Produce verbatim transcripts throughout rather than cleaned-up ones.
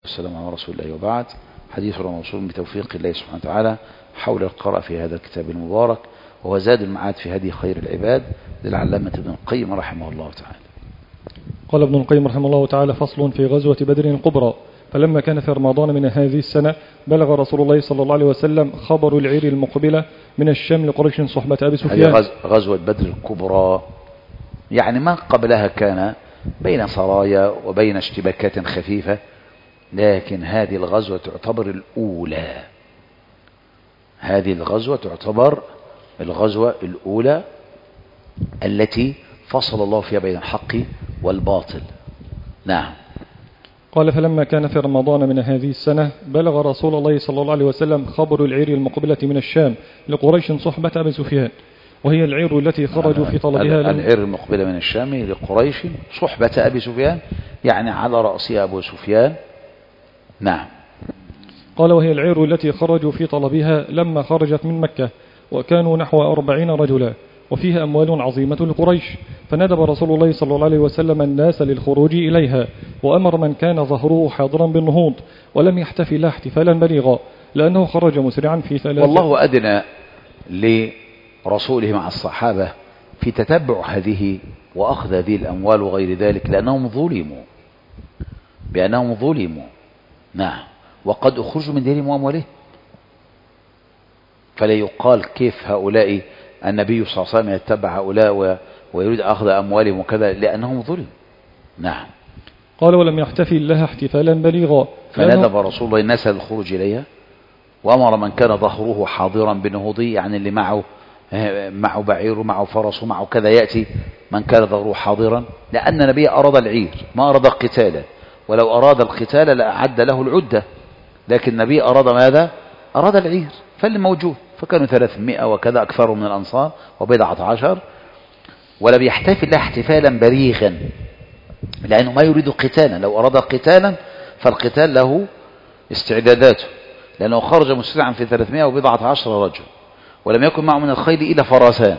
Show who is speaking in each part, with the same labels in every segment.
Speaker 1: والسلام على رسول الله وبعد. حديثنا موصول بتوفيق الله سبحانه وتعالى حول القراءة في هذا الكتاب المبارك، وهو زاد المعاد في هدي خير العباد للعلامة ابن القيم رحمه الله تعالى.
Speaker 2: قال ابن القيم رحمه الله تعالى: فصل في غزوة بدر الكبرى. فلما كان في رمضان من هذه السنة بلغ رسول الله صلى الله عليه وسلم خبر العير المقبلة من الشام لقريش صحبة أبي سفيان.
Speaker 1: هذه غزوة بدر الكبرى، يعني ما قبلها كان بين سرايا وبين اشتباكات خفيفة، لكن هذه الغزوة تعتبر الأولى. هذه الغزوة تعتبر الغزوة الأولى التي فصل الله فيها بين الحق والباطل. نعم.
Speaker 2: قال: فلما كان في رمضان من هذه السنة بلغ رسول الله صلى الله عليه وسلم خبر العير المقبلة من الشام لقريش صحبة أبي سفيان، وهي العير التي خرجوا في طلبها.
Speaker 1: العير المقبلة من الشام لقريش صحبة أبي سفيان، يعني على رأسها أبو سفيان. نعم.
Speaker 2: قال: وهي العير التي خرجوا في طلبها لما خرجت من مكة، وكانوا نحو أربعين رجلا، وفيها أموال عظيمة لقريش، فندب رسول الله صلى الله عليه وسلم الناس للخروج إليها، وأمر من كان ظهره حاضرا بالنهوض، ولم يحتفل لها احتفالا بليغا، لأنه خرج مسرعا في ثلاثة.
Speaker 1: والله أدنى لرسوله مع الصحابة في تتبع هذه وأخذ هذه الأموال وغير ذلك، لأنهم ظلموا بأنهم ظلموا نعم، وقد أخرجوا من ديرهم وأموالهم، فلا يقال كيف هؤلاء النبي صلى الله عليه وسلم يتبع هؤلاء ويريد أخذ أموالهم وكذا، لأنهم ظلم. نعم.
Speaker 2: قال: ولم يحتفل لها احتفالا بليغا،
Speaker 1: فندب رسول الله الناس للخروج إليها، وأمر من كان ظهره حاضرا بنهوضه، يعني اللي معه معه بعير معه فرس معه كذا، يأتي من كان ظهره حاضرا، لأن النبي أراد العير ما أراد القتال، ولو أراد القتال لأعد له العدة، لكن النبي أراد ماذا؟ أراد العير، فاللي موجود، فكانوا ثلاثمائة وكذا، أكثر من الأنصار وبضعة عشر، ولم يحتفل له احتفالا بليغا، لأنه ما يريد قتالا. لو أراد قتالا فالقتال له استعداداته، لأنه خرج مسرعا في ثلاثمائة وبضعة عشر رجل، ولم يكن معه من الخيل إلا فرسان،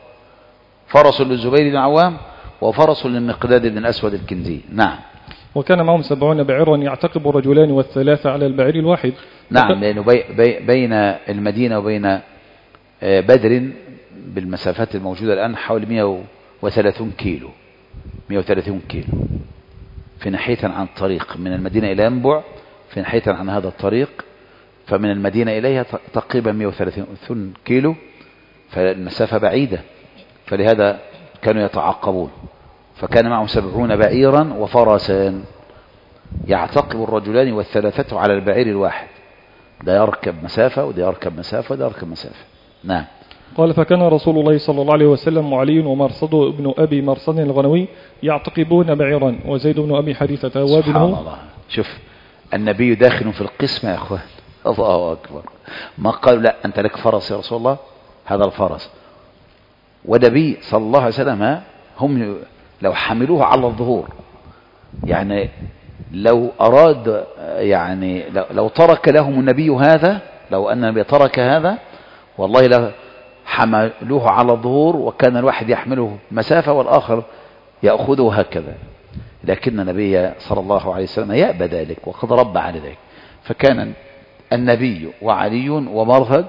Speaker 1: فرس للزبير بن عوام وفرس للمقداد بن الأسود الكندي. نعم.
Speaker 2: وكان معهم سبعون بعيرا يعتقب الرجلان والثلاثة على البعير الواحد.
Speaker 1: نعم، لأنه بي بي بين المدينة وبين بدر بالمسافات الموجودة الآن حوالي مئة وثلاثين كيلو، مئة وثلاثين كيلو في ناحية عن الطريق من المدينة إلى ينبع، في ناحية عن هذا الطريق، فمن المدينة إليها تقريبا مئة وثلاثين كيلو، فالمسافة بعيدة، فلهذا كانوا يتعقبون. فكان معهم سبعون بعيرا وفرسان يعتقب الرجلان والثلاثة على البعير الواحد، ده يركب مسافة وده يركب مسافة وده يركب مسافة. نعم.
Speaker 2: قال: فكان رسول الله صلى الله عليه وسلم وعلي ومرصد ابن أبي مرصد الغنوي يعتقبون بعيرا، وزيد بن أبي حارثة وابنه.
Speaker 1: سبحان الله، شوف النبي داخل في القسمة يا أخوان، الله أكبر، ما قالوا لا أنت لك فرس يا رسول الله، هذا الفرس، ونبي صلى الله عليه وسلم هم لو حملوه على الظهور، يعني لو أراد، يعني لو ترك لهم النبي هذا، لو أن النبي ترك هذا والله لا حملوه على الظهور، وكان الواحد يحمله مسافة والآخر يأخذه هكذا، لكن النبي صلى الله عليه وسلم يأبى ذلك وقد رب على ذلك، فكان النبي وعلي ومرثد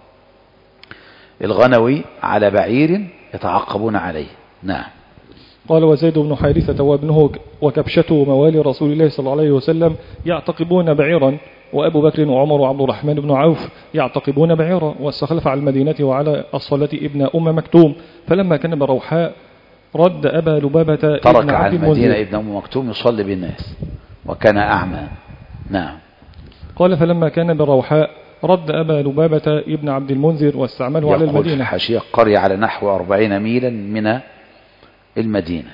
Speaker 1: الغنوي على بعير يتعقبون عليه. نعم.
Speaker 2: قال: وزيد بن حارثة وابنه وكبشته موالي رسول الله صلى الله عليه وسلم يعتقبون بعيرا، وأبو بكر وعمر وعبد الرحمن بن عوف يعتقبون بعيرا، واستخلف على المدينة وعلى الصلاة ابن أم مكتوم. فلما كان بروحاء رد أبا لبابة
Speaker 1: ترك على المدينة ابن أم مكتوم يصلي بالناس وكان أعمى. نعم.
Speaker 2: قال: فلما كان بروحاء رد أبا لبابة ابن عبد المنذر واستعمله على المدينة.
Speaker 1: يقول حاشية قرية على نحو أربعين ميلا من المدينة.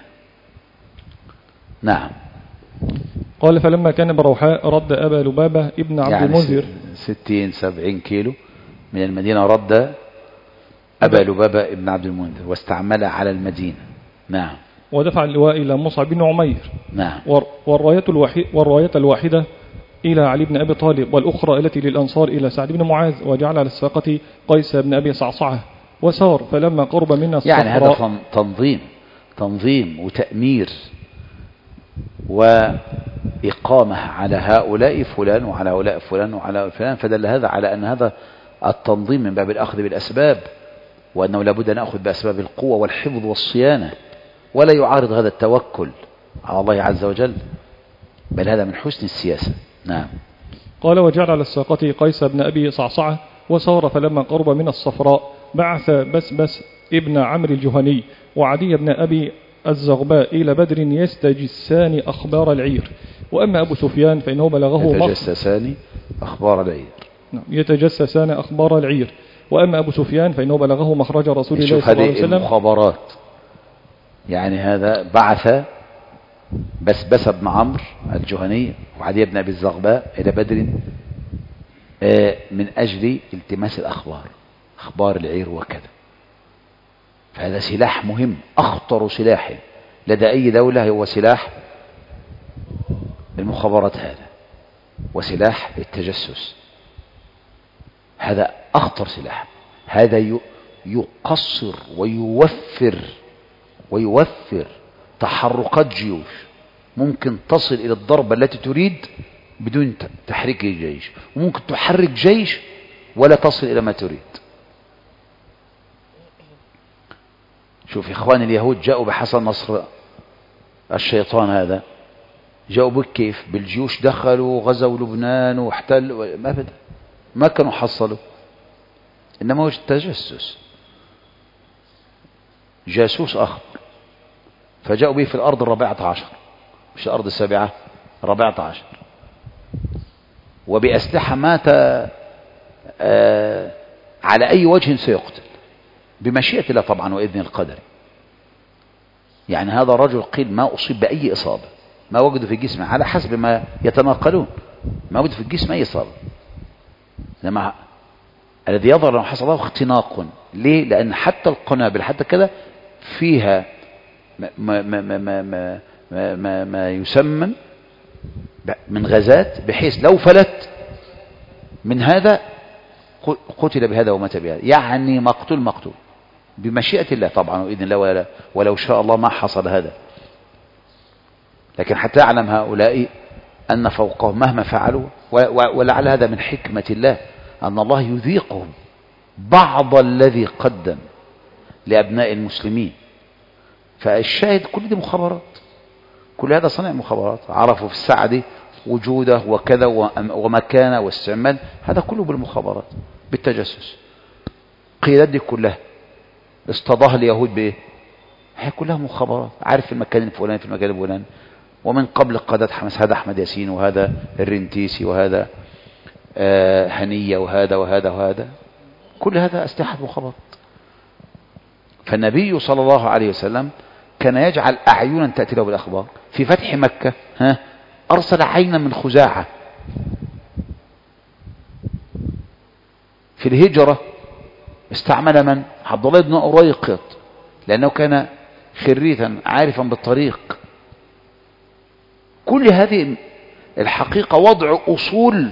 Speaker 1: نعم.
Speaker 2: قال: فلما كان بروحاء رد أبا لبابة ابن عبد
Speaker 1: يعني
Speaker 2: المنذر
Speaker 1: ستين سبعين كيلو من المدينة، رد أبا لبابة ابن عبد المنذر واستعمل على المدينة. نعم.
Speaker 2: ودفع اللواء إلى مصعب بن عمير.
Speaker 1: نعم.
Speaker 2: والراية الوحيدة, والراية الواحدة إلى علي بن أبي طالب، والأخرى التي للأنصار إلى سعد بن معاذ، وجعل على الساقة قيس بن أبي صعصعة، وسار فلما قرب منا الصحراء.
Speaker 1: يعني هذا تنظيم تنظيم وتأمير وإقامة على هؤلاء فلان وعلى هؤلاء فلان وعلى هؤلاء فلان، فدل هذا على أن هذا التنظيم من باب الأخذ بالأسباب، وأنه لابد أن نأخذ بأسباب القوة والحفظ والصيانة، ولا يعارض هذا التوكل على الله عز وجل، بل هذا من حسن السياسة. نعم.
Speaker 2: قال: وجعل على الساقة قيس بن أبي صعصعة، وسار فلما قرب من الصفراء بعث بسبس ابن عمرو الجهني وعدي بن أبي الزغباء إلى بدر يستجسان أخبار العير. وأما أبو سفيان فإنه بلغه
Speaker 1: يتجسسان أخبار العير
Speaker 2: يتجسسان أخبار العير وأما أبو سفيان فإنه بلغه مخرج رسول الله صلى الله عليه وسلم.
Speaker 1: المخابرات، يعني هذا بعث بسبس بن عمرو الجهني وعدي بن أبي الزغباء إلى بدر من أجل التماس الأخبار، أخبار العير وكذا. فهذا سلاح مهم، أخطر سلاح لدى أي دولة هو سلاح المخابرات هذا، وسلاح التجسس هذا أخطر سلاح. هذا يقصر ويوفر ويوفر تحركات جيوش، ممكن تصل إلى الضربة التي تريد بدون تحريك الجيش، وممكن تحرك جيش ولا تصل إلى ما تريد. شوف إخوان اليهود جاءوا بحسن نصر الشيطان هذا، جاءوا بك كيف؟ بالجيوش، دخلوا غزوا لبنان واحتلوا، ما بدأ ما كانوا حصلوا، إنما هو التجسس، جاسوس آخر. فجاءوا به في الأرض الرابعة عشر، مش الأرض السابعة، الرابعة عشر، وبأسلحة مات آه على أي وجه سيقتل بمشيئة الله طبعا وإذن القدر. يعني هذا الرجل قيل ما أصيب بأي إصابة، ما وجدوا في جسمه على حسب ما يتناقلون، ما وجدوا في الجسم أي إصابة. لما الذي يظهر لما حصل له اختناق. ليه؟ لأن حتى القنابل حتى كذا فيها ما, ما, ما, ما, ما, ما, ما, ما يسمى من غازات، بحيث لو فلت من هذا قتل بهذا ومات بهذا، يعني مقتول مقتول بمشيئة الله طبعا وإذن الله، ولو شاء الله ما حصل هذا. لكن حتى يعلم هؤلاء أن فوقهم مهما فعلوا، ولعل هذا من حكمة الله أن الله يذيقهم بعض الذي قدم لأبناء المسلمين. فالشاهد كل دي مخابرات، كل هذا صنع مخابرات، عرفوا في السعد وجوده وكذا ومكانه واستعمال، هذا كله بالمخابرات بالتجسس. قيادات دي كلها اصطداها اليهود بايه؟ هي كلها مخابرات، عارف في المكان الفلاني في المكان الفلاني. ومن قبل قادة حماس، هذا أحمد ياسين وهذا الرنتيسي وهذا آه هنية وهذا وهذا وهذا، كل هذا أسلحة مخابرات. فالنبي صلى الله عليه وسلم كان يجعل أعينا تأتي له بالأخبار. في فتح مكة ها أرسل عينا من خزاعة. في الهجرة استعمل من؟ عبد الله بن أريقط، لأنه كان خريثا عارفا بالطريق. كل هذه الحقيقة وضع أصول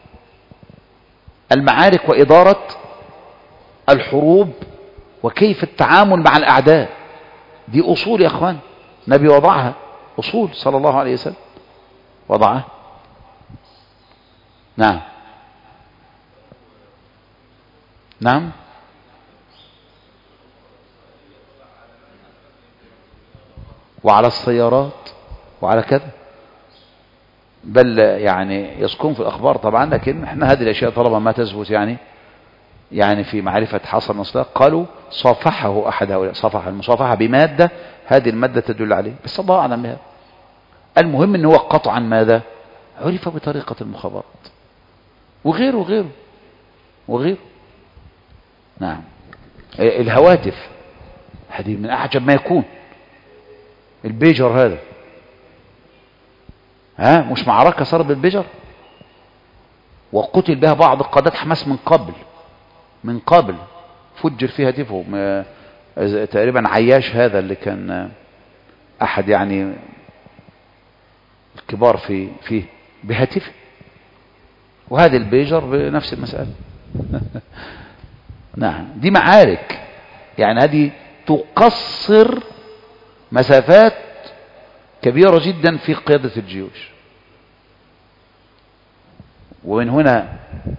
Speaker 1: المعارك وإدارة الحروب وكيف التعامل مع الأعداء. دي أصول يا أخوان، نبي وضعها، أصول صلى الله عليه وسلم وضعها. نعم نعم وعلى السيارات وعلى كذا، بل يعني يسكن في الأخبار طبعا. لكن احنا هذه الأشياء طالما ما تثبت يعني يعني في معرفة حصل نصلاق، قالوا صافحه أحد هؤلاء، صافح المصافحة بمادة، هذه المادة تدل عليه، بس الله أعلم بها. المهم أنه قطعا ماذا عرف بطريقة المخابرات وغيره وغيره وغيره. نعم. الهواتف هذه من أعجب ما يكون، البيجر هذا، ها مش معركة صارت بالبيجر وقتل بها بعض قادات حماس من قبل من قبل فجر فيها هاتفه. تقريبا عياش هذا اللي كان أحد يعني الكبار في فيه بهاتفه، وهذه البيجر بنفس المسألة. نعم. دي معارك، يعني هذه تقصر مسافات كبيرة جدا في قيادة الجيوش. ومن هنا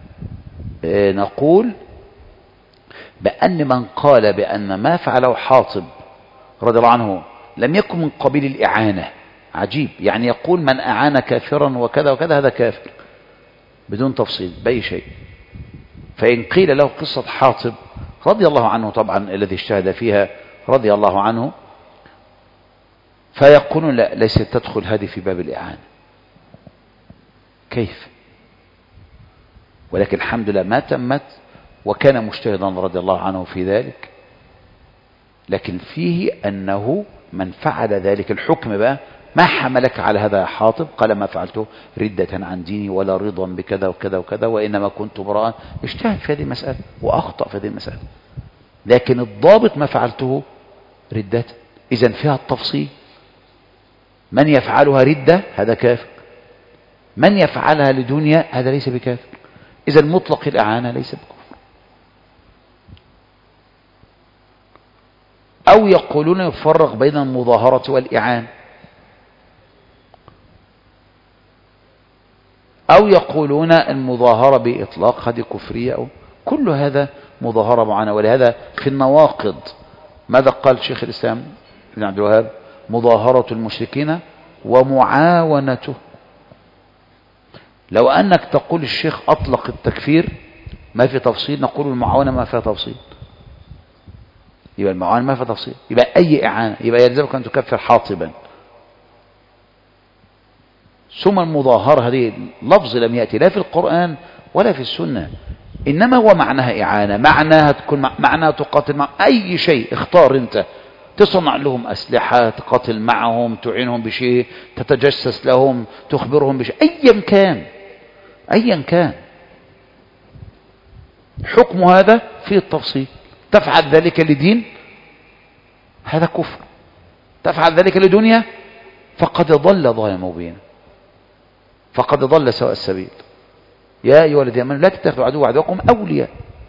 Speaker 1: نقول بأن من قال بأن ما فعله حاطب رضي الله عنه لم يكن من قبيل الإعانة، عجيب، يعني يقول من أعان كافرا وكذا وكذا هذا كافر بدون تفصيل بأي شيء. فإن قيل له قصة حاطب رضي الله عنه طبعا الذي اجتهد فيها رضي الله عنه، فيقولون لا، ليست تدخل هذه في باب الإعانة. كيف؟ ولكن الحمد لله ما تمت، وكان مجتهدا رضي الله عنه في ذلك. لكن فيه أنه من فعل ذلك الحكم بقى، ما حملك على هذا يا حاطب؟ قال ما فعلته ردة عن ديني ولا رضا بكذا وكذا وكذا، وإنما كنت براء. اجتهد في هذه المسألة وأخطأ في هذه المسألة، لكن الضابط ما فعلته ردة. إذن فيها التفصيل، من يفعلها ردة هذا كافر، من يفعلها لدنيا هذا ليس بكافر. إذن مطلق الإعانة ليس بكفر. أو يقولون يفرق بين المظاهرة والإعانة، أو يقولون المظاهرة بإطلاق هذه كفرية، أو كل هذا مظاهرة معانا. ولهذا في النواقض ماذا قال شيخ الإسلام ابن عبد الوهاب؟ مظاهرة المشركين ومعاونته. لو أنك تقول الشيخ أطلق التكفير ما في تفصيل، نقول المعاونة ما فيها تفصيل، يبقى المعاونة ما فيها تفصيل، يبقى أي إعانة يبقى يلزمك أن تكفر حاطبا. ثم المظاهرة هذه لفظ لم يأتي لا في القرآن ولا في السنة، إنما هو معناها إعانة، معناها تكون معناها تقاتل مع أي شيء. اختار أنت، تصنع لهم أسلحة، تقاتل معهم، تعينهم بشيء، تتجسس لهم، تخبرهم بشيء، أيا كان أيا كان حكم هذا فيه التفصيل. تفعل ذلك لدين هذا كفر، تفعل ذلك لدنيا فقد ضل ضلالا مبينا، فقد ضل سواء السبيل. يا أيها الذين آمنوا لا تتخذوا عدو عدوكم أولياء،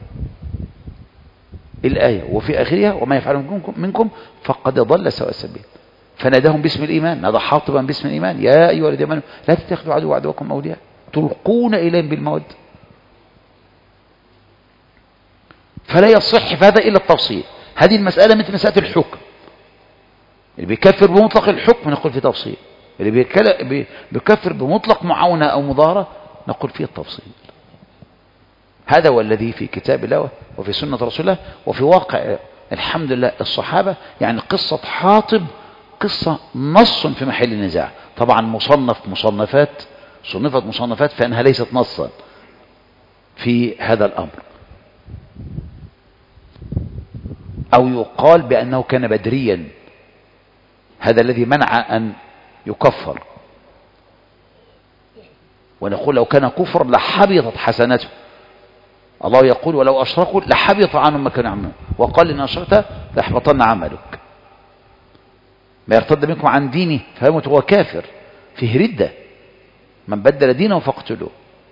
Speaker 1: الآية وفي آخرها وما يفعله منكم, منكم فقد ضل سواء السبيل. فناداهم باسم الإيمان، نادى حاطبا باسم الإيمان، يا أيها الذين آمنوا لا تتخذوا عدو عدوكم أولياء تلقون إليهم بالمودة. فلا يصح في هذا إلا التفصيل. هذه المسألة مثل مسألة الحكم، اللي بيكفر بمطلق الحكم نقول في تفصيل، اللي بيكفر بمطلق معاونة أو مظاهرة نقول فيه التفصيل. هذا هو الذي في كتاب الله وفي سنة رسول الله وفي واقع الحمد لله الصحابة. يعني قصة حاطب قصة نص في محل النزاع، طبعا مصنف مصنفات صنفت مصنفات فإنها ليست نصا في هذا الأمر. أو يقال بأنه كان بدريا، هذا الذي منع أن يكفر. ونقول لو كان كفر لحبطت حسناته. الله يقول ولو أشركوا لحبط عنهم ما كانوا يعملون، وقال إن أشركت ليحبطن عملك. ما يرتد منكم عن دينه فيموت هو كافر، فيه ردة، من بدل دينه فاقتلوه.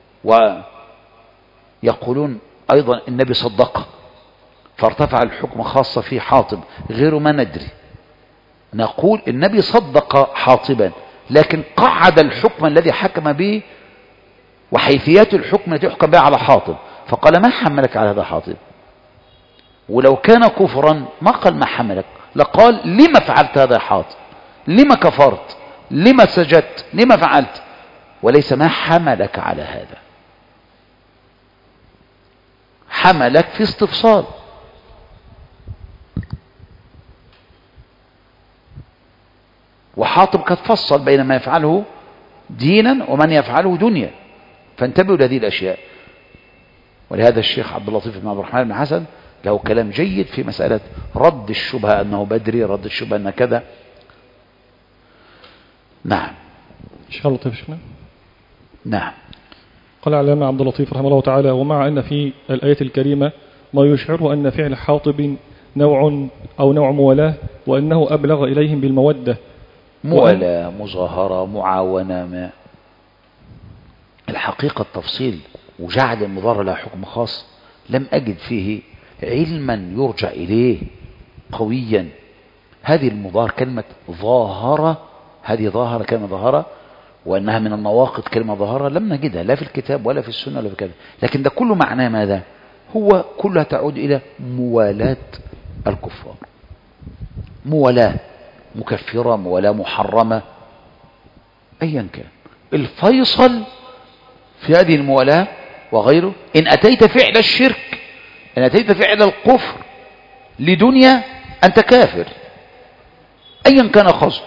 Speaker 1: ويقولون أيضا النبي صدق فارتفع الحكم خاصة في حاطب غير ما ندري. نقول النبي صدق حاطبا، لكن قعد الحكم الذي حكم به وحيثيات الحكم التي يحكم بها على حاطب، فقال ما حملك على هذا حاطب. ولو كان كفرا ما قال ما حملك، لقال لما فعلت هذا حاطب، لما كفرت، لما سجدت، لما فعلت، وليس ما حملك على هذا. حملك في استفصال. وحاطب قد فصل بين ما يفعله دينا ومن يفعله دنيا، فانتبهوا لهذه الأشياء. ولهذا الشيخ عبد اللطيف بن عبد الرحمن بن حسن له كلام جيد في مسألة رد الشبهة أنه بدري، رد الشبهة أنه كذا. نعم
Speaker 2: إن شاء الله. طيب شكرا.
Speaker 1: نعم.
Speaker 2: قال العلامة عبد اللطيف رحمه الله تعالى: ومع أن في الآية الكريمة ما يشعر أن فعل حاطب نوع أو نوع موالاه، وأنه أبلغ إليهم بالمودة.
Speaker 1: موالاه، مظاهرة، معاونة، ما الحقيقة التفصيل وجعل المظاهرة لها حكم خاص لم أجد فيه علما يرجع إليه قويا. هذه المظاهرة كلمة ظاهرة هذه ظاهرة كلمة ظاهرة، وأنها من النواقض كلمة ظاهرة لم نجدها لا في الكتاب ولا في السنة ولا في كذا. لكن ده كله معناه ماذا؟ هو كلها تعود إلى موالاة الكفار، موالاة مكفرة، موالاة محرمة، أيا كان. الفيصل في هذه الموالاة وغيره، إن أتيت فعل الشرك، إن أتيت فعل الكفر لدنيا أنت كافر أيا كان قصدك.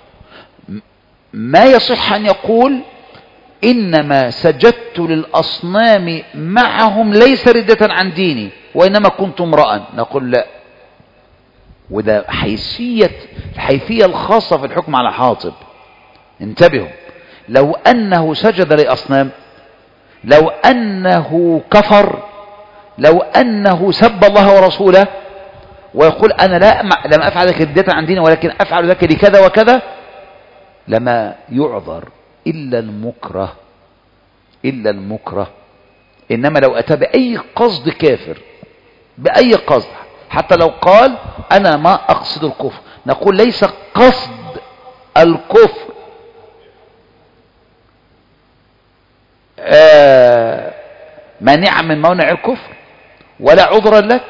Speaker 1: ما يصح أن يقول إنما سجدت للأصنام معهم ليس ردة عن ديني وإنما كنت امرأ، نقول لا. وده حيثية الحيثية الخاصة في الحكم على حاطب. انتبهوا، لو أنه سجد لأصنام، لو أنه كفر، لو أنه سب الله ورسوله ويقول أنا لا لم أفعل ذلك ردة عن ديني ولكن أفعل ذلك لكذا وكذا، لما يعذر إلا المكره، إلا المكره. إنما لو أتى بأي قصد كافر، بأي قصد، حتى لو قال أنا ما أقصد الكفر، نقول ليس قصد الكفر آه مانع من مونع الكفر ولا عذرا لك،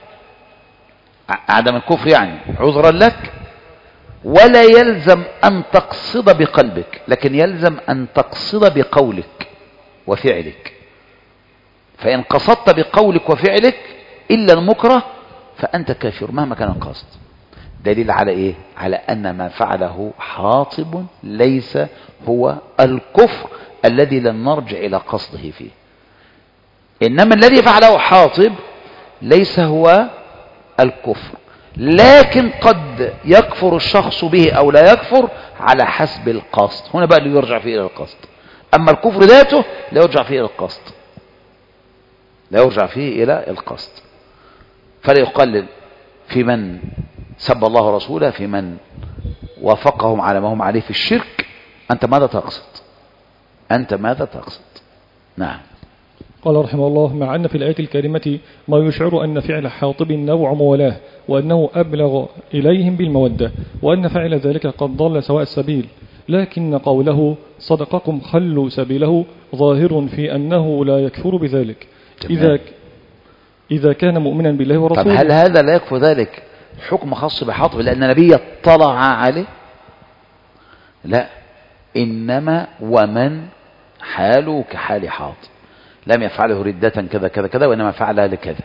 Speaker 1: عدم الكفر يعني عذرا لك، ولا يلزم أن تقصد بقلبك، لكن يلزم أن تقصد بقولك وفعلك. فإن قصدت بقولك وفعلك إلا المكره فأنت كافر مهما كان القصد. دليل على إيه؟ على أن ما فعله حاطب ليس هو الكفر الذي لن نرجع إلى قصده فيه، إنما الذي فعله حاطب ليس هو الكفر، لكن قد يكفر الشخص به أو لا يكفر على حسب القصد. هنا بقى اللي يرجع فيه إلى القصد. أما الكفر ذاته لا يرجع فيه إلى القصد، لا يرجع فيه إلى القصد. فلا يقلل في من سب الله ورسوله، في من وافقهم على ما هم عليه في الشرك. أنت ماذا تقصد؟ أنت ماذا تقصد؟ نعم.
Speaker 2: قال رحمه الله: مع أن في الآية الكريمة ما يشعر أن فعل حاطب نوع موالاه، وأنه أبلغ إليهم بالمودة، وأن فعل ذلك قد ضل سواء السبيل، لكن قوله صدقكم خلوا سبيله ظاهر في أنه لا يكفر بذلك إذا إذا كان مؤمنا بالله ورسوله.
Speaker 1: طب هل هذا لا يكفر ذلك حكم خاص بحاطب لأن النبي اطلع عليه؟ لا، إنما ومن حاله كحال حاطب لم يفعله ردة كذا كذا كذا وإنما فعلها لكذا.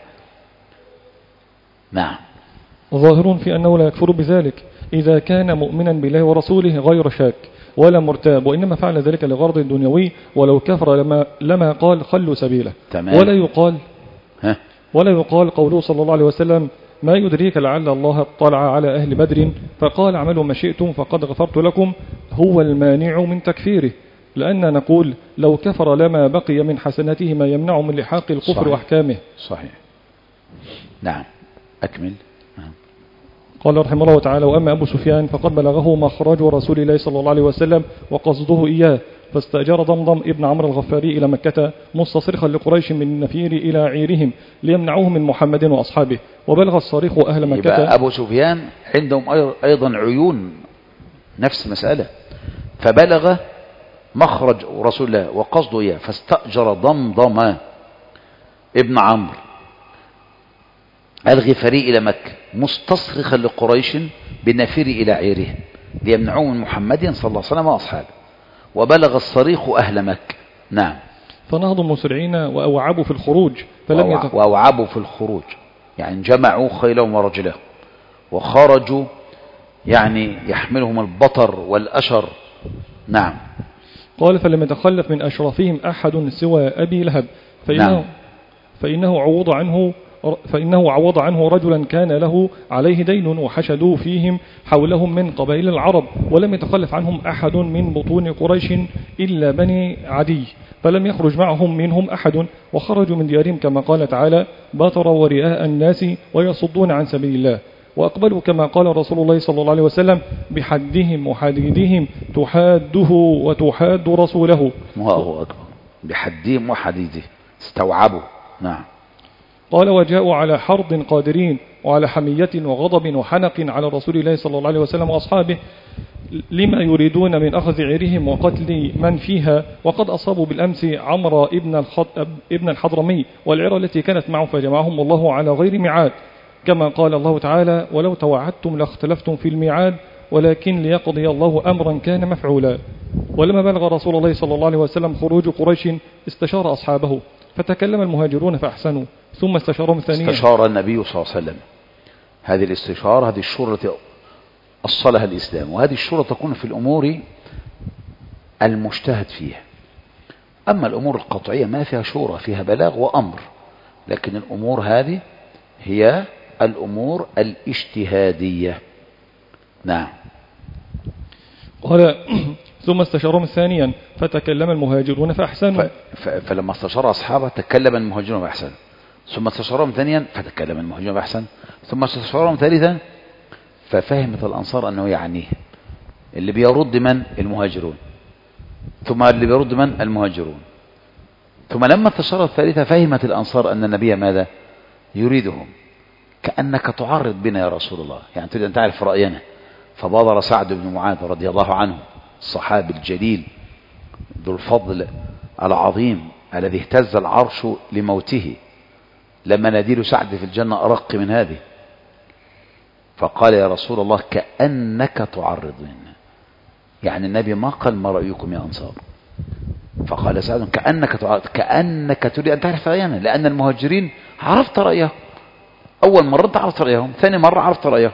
Speaker 1: نعم.
Speaker 2: ظاهر في أنه لا يكفر بذلك إذا كان مؤمنا بالله ورسوله غير شاك ولا مرتاب، وإنما فعل ذلك لغرض دنيوي، ولو كفر لما, لما قال خلوا سبيله.
Speaker 1: تمام.
Speaker 2: ولا يقال
Speaker 1: ها؟
Speaker 2: ولا يقال قوله صلى الله عليه وسلم: ما يدريك لعل الله اطلع على أهل بدر فقال اعملوا ما شئتم فقد غفرت لكم، هو المانع من تكفيره، لأن نقول لو كفر لما بقي من حسناته ما يمنع من لحاق الكفر صحيح. وأحكامه.
Speaker 1: صحيح. نعم. أكمل. نعم.
Speaker 2: قال رحمه الله تعالى: وأما أبو سفيان فقد بلغه مخرج رسول الله صلى الله عليه وسلم وقصده إياه، فاستأجر ضمضم ابن عمرو الغفاري إلى مكة مستصرخا لقريش من النفير إلى عيرهم ليمنعوه من محمد وأصحابه، وبلغ الصريخ أهل مكة.
Speaker 1: يبقى أبو سفيان عندهم أيضا عيون نفس المسألة، فبلغ مخرج رسول الله وقصده إياه، فاستأجر ضمضم ابن عمرو الغفاري إلى مكة مستصرخا لقريش بالنفير إلى عيرهم ليمنعوه من محمد صلى الله عليه وسلم وأصحابه، وبلغ الصريخ أهل مكة. نعم.
Speaker 2: فنهضوا مسرعين وأوعبوا في الخروج فلم يتف...
Speaker 1: وأوعبوا في الخروج يعني جمعوا خيلهم ورجلهم وخرجوا، يعني يحملهم البطر والأشر. نعم.
Speaker 2: قال: فلم يتخلف من أشرافهم أحد سوى أبي لهب، فإنه, نعم. فإنه عوض عنه فإنه عوض عنه رجلا كان له عليه دين وحشدوا فيهم حولهم من قبائل العرب، ولم يتخلف عنهم أحد من بطون قريش إلا بني عدي، فلم يخرج معهم منهم أحد، وخرجوا من ديارهم كما قال تعالى: باتروا ورئاء الناس ويصدون عن سبيل الله، وأقبلوا كما قال رسول الله صلى الله عليه وسلم: بحدهم وحديدهم تحاده وتحاد رسوله.
Speaker 1: الله أكبر. بحدهم وحديده استوعبوا. نعم.
Speaker 2: قال: وجاءوا على حرب قادرين وعلى حمية وغضب وحنق على رسول الله صلى الله عليه وسلم وأصحابه، لما يريدون من أخذ عيرهم وقتل من فيها، وقد أصابوا بالأمس عمرو ابن الخطب ابن الحضرمي والعير التي كانت معه فجمعهم الله على غير ميعاد، كما قال الله تعالى: ولو توعدتم لاختلفتم في الميعاد ولكن ليقضي الله أمرا كان مفعولا. ولما بلغ رسول الله صلى الله عليه وسلم خروج قريش استشار أصحابه فتكلم المهاجرون فأحسنوا، ثم استشارهم ثانيا.
Speaker 1: استشار النبي صلى الله عليه وسلم. هذه الاستشارة، هذه الشورى التي أصلها الإسلام، وهذه الشورى تكون في الأمور المجتهد فيها. أما الأمور القطعية ما فيها شورى، فيها بلاغ وأمر، لكن الأمور هذه هي الأمور الاجتهادية. نعم.
Speaker 2: قال: ثم استشارهم ثانيا فتكلم المهاجرون فأحسنوا.
Speaker 1: فلما استشار أصحابه تكلم المهاجرون فأحسن، ثم استشارهم ثانيا فتكلم المهاجرون فأحسن، ثم استشارهم ثالثا ففهمت الأنصار أنه يعنيه اللي بيرد من المهاجرون، ثم اللي بيرد من المهاجرون، ثم لما استشار الثالثة فهمت الأنصار أن النبي ماذا يريدهم. كأنك تعرض بنا يا رسول الله، يعني تريد أن تعرف رأينا. فبادر سعد بن معاذ رضي الله عنه الصحابي الجليل ذو الفضل العظيم الذي اهتز العرش لموته، لما ناديل سعد في الجنة أرق من هذه، فقال: يا رسول الله كأنك تعرض منا، يعني النبي ما قال ما رأيكم يا أنصار. فقال سعد: كأنك تعرض، كأنك تريد أن تعرف رأينا، لأن المهاجرين عرفت رأيهم، أول مرة عرفت رأيهم، ثاني مرة عرفت رأيهم،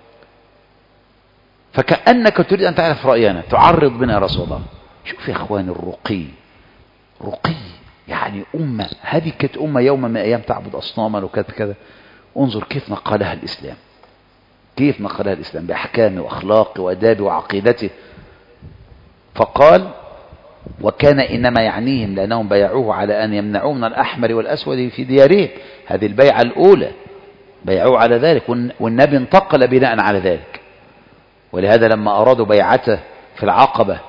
Speaker 1: فكأنك تريد أن تعرف رأينا، تعرض بنا يا رسول الله. شوف يا إخواني الرقي، رقي يعني أمة، هذه كانت أمة يوم من الأيام تعبد أصناما وكذا كذا. انظر كيف نقلها الإسلام، كيف نقلها الإسلام بأحكامه وأخلاقه وأدابه وعقيدته. فقال: وكان إنما يعنيهم لأنهم بيعوه على أن يمنعوه من الأحمر والأسود في ديارهم. هذه البيعة الأولى بيعوه على ذلك، والنبي انتقل بناء على ذلك. ولهذا لما أرادوا بيعته في العقبة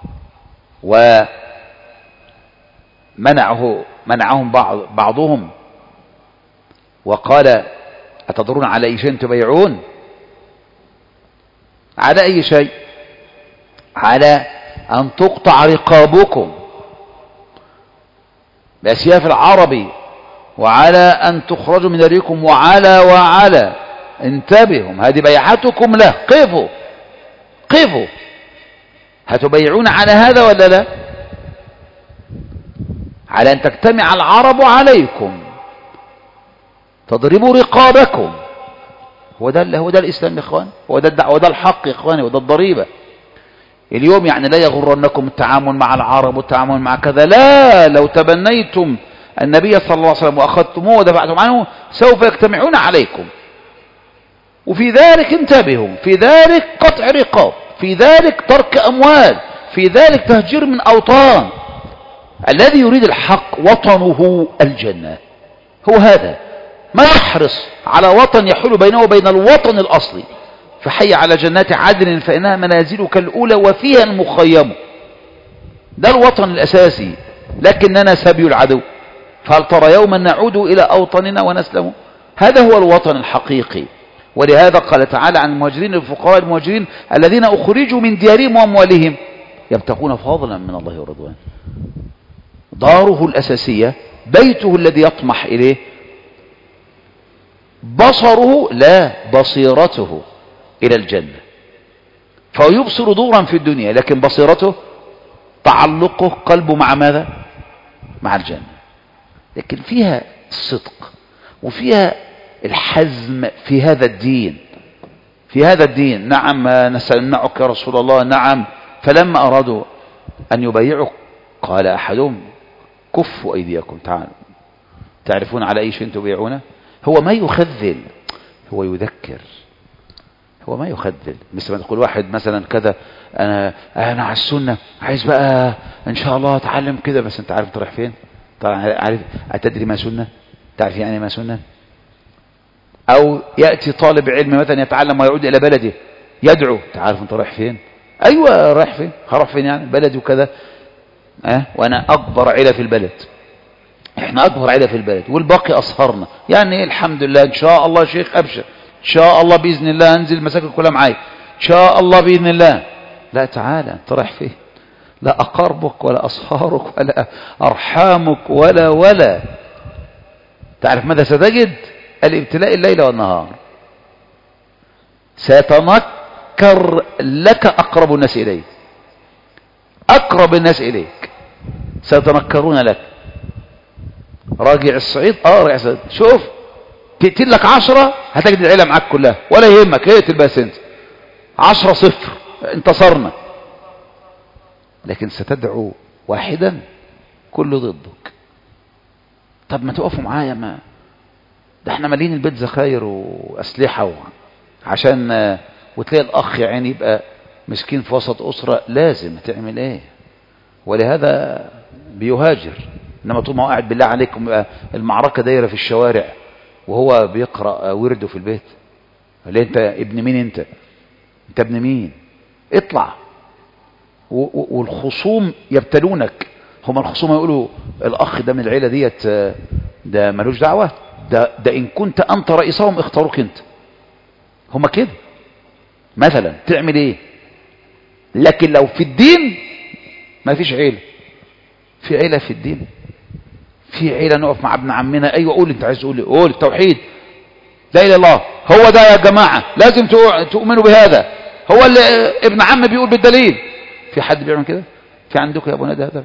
Speaker 1: ومنعه منعهم بعض بعضهم وقال: أتدرون على أي شيء تبيعون؟ على أي شيء؟ على أن تقطع رقابكم بأسياف العربي، وعلى أن تخرجوا من دياركم، وعلى وعلى انتبهوا، هذه بيعتكم له، قفوا قفوا، هتبيعون على هذا ولا لا؟ على أن تجتمع العرب عليكم تضربوا رقابكم. هو ده هو ده الإسلام يا إخوان، هو ده الدعوة، ده الحق يا إخواني، وده الضريبة. اليوم يعني لا يغرنكم التعامل مع العرب والتعامل مع كذا، لا، لو تبنيتم النبي صلى الله عليه وسلم وأخذتموه ودفعتم عنه سوف يجتمعون عليكم. وفي ذلك انتبهوا، في ذلك قطع رقاب، في ذلك ترك أموال، في ذلك تهجير من أوطان. الذي يريد الحق وطنه الجنة، هو هذا، ما يحرص على وطن يحول بينه وبين الوطن الأصلي. فحي على جنات عدن فإنها منازلك الأولى وفيها المخيم. ده الوطن الأساسي، لكننا سبي العدو، فهل ترى يوما نعود إلى أوطننا ونسلم؟ هذا هو الوطن الحقيقي. ولهذا قال تعالى عن المهاجرين الفقراء المهاجرين الذين أخرجوا من ديارهم وأموالهم يبتغون فضلا من الله ورضوانه. داره الأساسية، بيته الذي يطمح إليه، بصره لا بصيرته إلى الجنة، فيبصر دورا في الدنيا، لكن بصيرته تعلقه قلبه مع ماذا؟ مع الجنة. لكن فيها الصدق وفيها الحزم في هذا الدين، في هذا الدين. نعم نسمعك يا رسول الله، نعم. فلما أرادوا أن يبيعوا قال أحدهم: كفوا أيديكم، تعالوا، تعرفون على أي شيء تبيعونه؟ هو ما يخذل، هو يذكر، هو ما يخذل. مثل ما تقول واحد مثلا كذا: أنا أنا على السنة، عايز بقى إن شاء الله أتعلم كذا، بس أنت عارف أنت رايح فين؟ عارف أتدري ما سنة؟ تعرف يعني ما سنة؟ أو يأتي طالب علم مثلا يتعلم ويعود إلى بلده يدعو: تعرف أنت رايح فين؟ أيوة رايح فين؟ هروح فين يعني؟ بلدي وكذا. أه؟ وأنا أكبر عيلة في البلد، إحنا أكبر عيلة في البلد، والباقي أصهرنا، يعني الحمد لله إن شاء الله شيخ أبشر، إن شاء الله بإذن الله أنزل المساكن كلها معاي، إن شاء الله بإذن الله. لا تعالى، انت رايح فين؟ لا أقاربك ولا أصهارك ولا أرحامك ولا ولا تعرف ماذا ستجد؟ الابتلاء الليل والنهار. سيتنكر لك أقرب الناس إليك، أقرب الناس إليك سيتنكرون لك. راجع الصعيد، اه راجع الصعيد، شوف تقتل لك عشرة هتجد العيلة معاك كلها ولا يهمك، اقتل بس انت. عشرة صفر، انتصرنا. لكن ستدعو واحدا كله ضدك. طب ما تقفوا معايا، ما ده احنا مالين البيت زخاير واسلحه و... عشان وتلاقي الاخ يعني يبقى مسكين في وسط اسره، لازم تعمل ايه؟ ولهذا بيهاجر. انما طول ما هو قاعد بالله عليكم يبقى المعركه دايره في الشوارع وهو بيقرا ورده في البيت. ليه؟ انت ابن مين؟ انت انت ابن مين؟ اطلع. والخصوم يبتلونك. هم الخصوم يقولوا الاخ ده من العيله ديت ده ملوش دعوه، ده ده ان كنت انت رئيسهم اختاروك انت. هم كده مثلا، تعمل ايه؟ لكن لو في الدين ما فيش عيله. في عيله في الدين، في عيله نقف مع ابن عمنا. ايوه قول انت عايز تقول ايه، قول التوحيد لا اله الا الله، هو ده يا جماعه، لازم تؤمنوا بهذا، هو اللي ابن عم بيقول بالدليل. في حد بيعمل كده؟ في عندكم يا ابو ندى هذا؟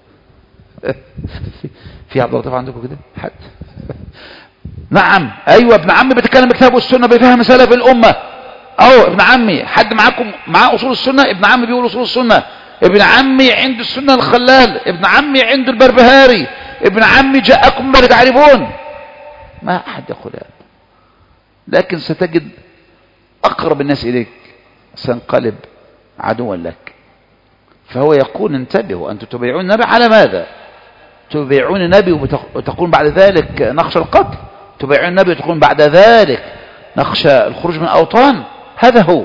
Speaker 1: في عبد اللطيف عندكم كده حد؟ نعم ايوه ابن عمي بيتكلم الكتاب والسنه، بيفهم سلف الامه. اهو ابن عمي. حد معاكم معاه اصول السنه؟ ابن عمي بيقول اصول السنه. ابن عمي عنده السنه الخلال، ابن عمي عنده البربهاري، ابن عمي جاءكم ما تعرفون. ما احد يقول هذا. لكن ستجد اقرب الناس اليك سينقلب عدوا لك. فهو يقول انتبهوا، أنتم تبيعون النبي على ماذا؟ تبيعون النبي وتقولون بعد ذلك نخشى القتل، تبيعون النبي وتقولون بعد ذلك نخشى الخروج من أوطان. هذا هو.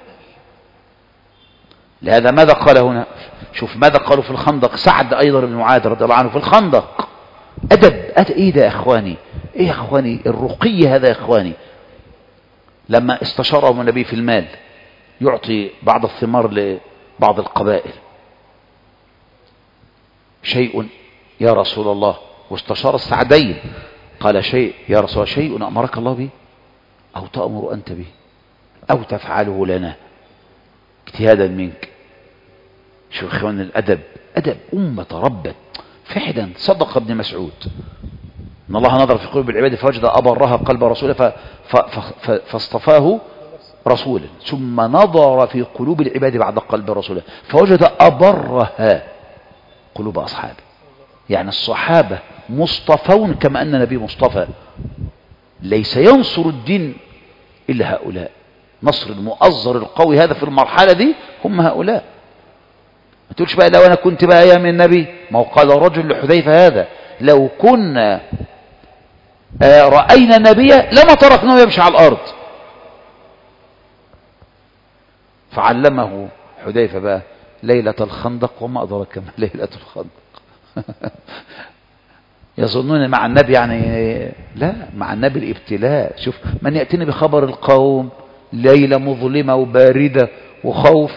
Speaker 1: لهذا ماذا قال هنا؟ شوف ماذا قالوا في الخندق. سعد أيضا بن معاذ رضي الله عنه في الخندق. أدب أدب إيه ده يا إخواني؟ إيه يا إخواني الرقي هذا يا إخواني؟ لما استشارهم النبي في المال يعطي بعض الثمار لبعض القبائل، شيء يا رسول الله، واستشار السعدين قال شيء يا رسول الله، شيء أمرك الله به أو تأمر أنت به أو تفعله لنا اجتهادا منك. شوف اخوان الأدب، أدب أمة ربت فعلا. صدق ابن مسعود إن الله نظر في قلوب العباد فوجد أبرها قلب رسوله ف... ف... ف... فاصطفاه رسولا، ثم نظر في قلوب العباد بعد قلب رسوله فوجد أبرها قلوب أصحابه. يعني الصحابة مصطفون كما أن النبي مصطفى. ليس ينصر الدين إلا هؤلاء. نصر المؤزر القوي هذا في المرحلة دي هم هؤلاء. ما تقولش بقى لو أنا كنت بقى أيام النبي. ما هو قال الرجل لحذيفة هذا لو كنا رأينا النبي لما تركناه يمشي على الأرض. فعلمه حذيفة بقى ليلة الخندق وما أدرك ما ليلة الخندق. يظنون مع النبي يعني لا، مع النبي الابتلاء. شوف من يأتيني بخبر القوم ليلة مظلمة وباردة وخوف،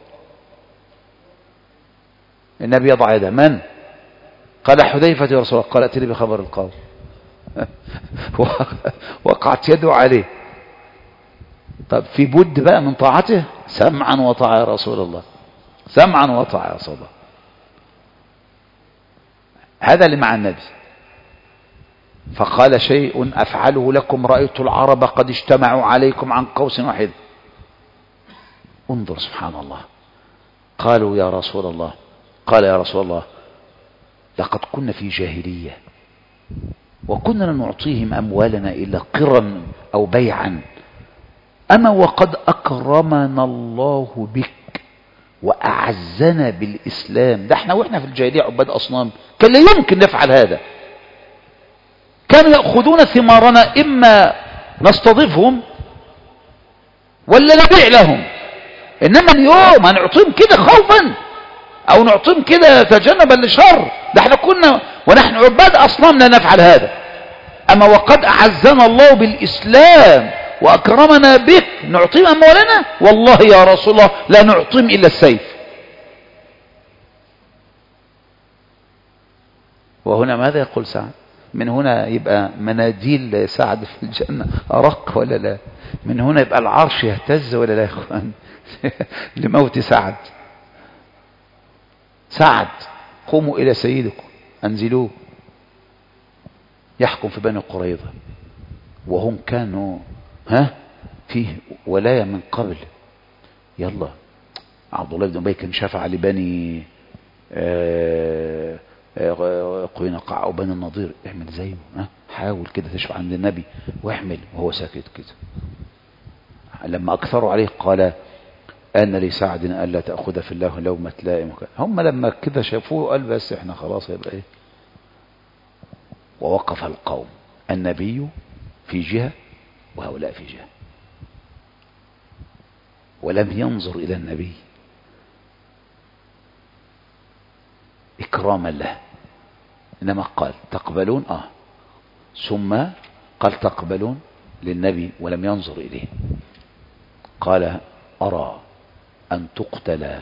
Speaker 1: النبي يضع يده. من قال حذيفة يا رسول الله؟ قال ائتني بخبر القوم. وقعت يده عليه. طب في بد بقى من طاعته؟ سمعا وطاعة يا رسول الله، سمعا وطاعة يا رسول الله. هذا اللي مع النبي. فقال شيء أفعله لكم رأيت العرب قد اجتمعوا عليكم عن قوس واحد. انظر سبحان الله. قالوا يا رسول الله، قال يا رسول الله لقد كنا في جاهلية وكنا لا نعطيهم أموالنا إلا قرا أو بيعا، أما وقد أكرمنا الله بك وأعزنا بالإسلام. ده احنا وإحنا في الجاهلية عباد أصنام كان لا يمكن نفعل هذا. كانوا يأخذون ثمارنا إما نستضيفهم ولا نبيع لهم، إنما اليوم هنعطيهم كده خوفا أو نعطيهم كده تجنبا لشر. ده احنا كنا ونحن عباد أصنام لا نفعل هذا. أما وقد أعزنا الله بالإسلام وأكرمنا بك نعطيهم أموالنا؟ والله يا رسول الله لا نعطيهم إلا السيف. وهنا ماذا يقول سعد؟ من هنا يبقى مناديل سعد في الجنة أرق ولا لا؟ من هنا يبقى العرش يهتز ولا لا يا اخوان؟ لموت سعد. سعد قوموا إلى سيدكم أنزلوه يحكم في بني قريظة، وهم كانوا ها فيه ولاية من قبل. يلا عبد الله بن أبي كان شفع لبني قينقاع أو بني النضير، اعمل زيه، ها حاول كده تشفع عند النبي واعمل، وهو ساكت كده. لما أكثروا عليه قال أن لسعد ألا تأخذ في الله لومة لائم. هم لما كده شافوه قال بس احنا خلاص يبقى ايه. ووقف القوم، النبي في جهة وهؤلاء في جهة، ولم ينظر إلى النبي إكراما له، إنما قال تقبلون آه ثم قال تقبلون للنبي ولم ينظر إليه. قال أرى أن تقتل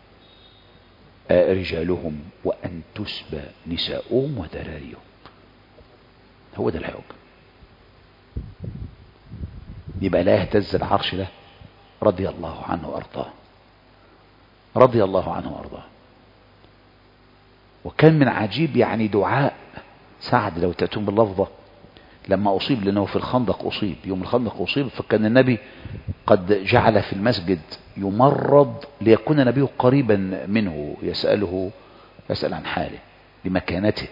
Speaker 1: رجالهم وأن تسبى نساؤهم وذراريهم. هو ده الحكم. يبقى لا يهتز العرش له رضي الله عنه وأرضاه، رضي الله عنه وأرضاه. وكان من عجيب يعني دعاء سعد لو تأتون باللفظة لما أصيب، لأنه في الخندق أصيب، يوم الخندق أصيب، فكان النبي قد جعل في المسجد يمرض ليكون النبي قريبا منه يسأله، يسأل عن حاله بمكانته.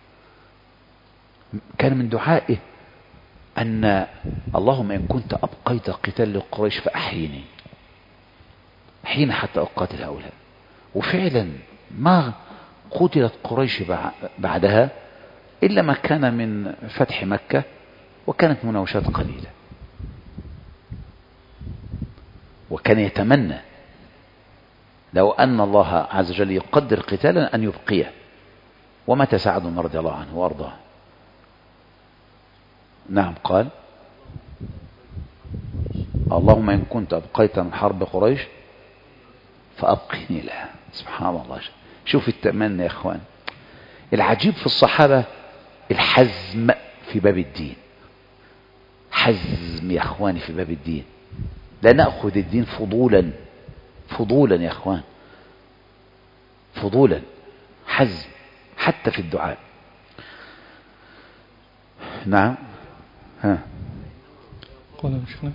Speaker 1: كان من دعائه أن اللهم إن كنت أبقيت قتال لقريش فأحيني حين حتى أقاتل هؤلاء. وفعلا ما قتلت قريش بعدها إلا ما كان من فتح مكة، وكانت مناوشات قليلة. وكان يتمنى لو أن الله عز وجل يقدر قتالا أن يبقيه. ومات سعد رضي الله عنه وأرضاه. نعم قال اللهم إن كنت أبقيت من حرب قريش فأبقني لها. سبحان الله. شوف التمني يا إخوان. العجيب في الصحابة الحزم في باب الدين، حزم يا إخواني في باب الدين. لا نأخذ الدين فضولا، فضولا يا إخوان، فضولا، حزم حتى في الدعاء. نعم ها
Speaker 2: قال شيخنا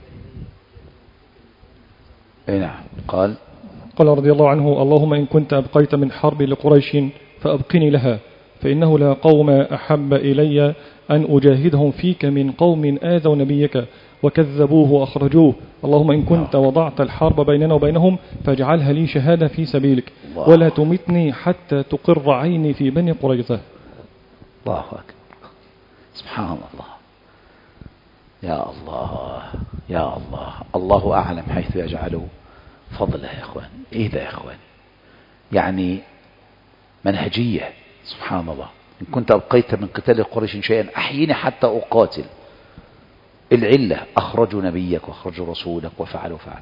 Speaker 1: اي نعم قال
Speaker 2: قال رضي الله عنه اللهم إن كنت أبقيت من حرب لقريش فأبقني لها، فإنه لا قوم أحب إلي أن أجاهدهم فيك من قوم آذوا نبيك وكذبوه وأخرجوه. اللهم إن كنت وضعت الحرب بيننا وبينهم فاجعلها لي شهادة في سبيلك، ولا تمتني حتى تقر عيني في بني قريظة.
Speaker 1: الله أكبر. سبحان الله. يا الله يا الله. الله أعلم حيث يجعله فضله يا أخوان. إيه ده يا أخوان؟ يعني منهجية. سبحان الله. إن كنت أبقيت من قتال قريش شيئا أحيني حتى أقاتل. العلة أخرجوا نبيك وأخرجوا رسولك وفعلوا فعل.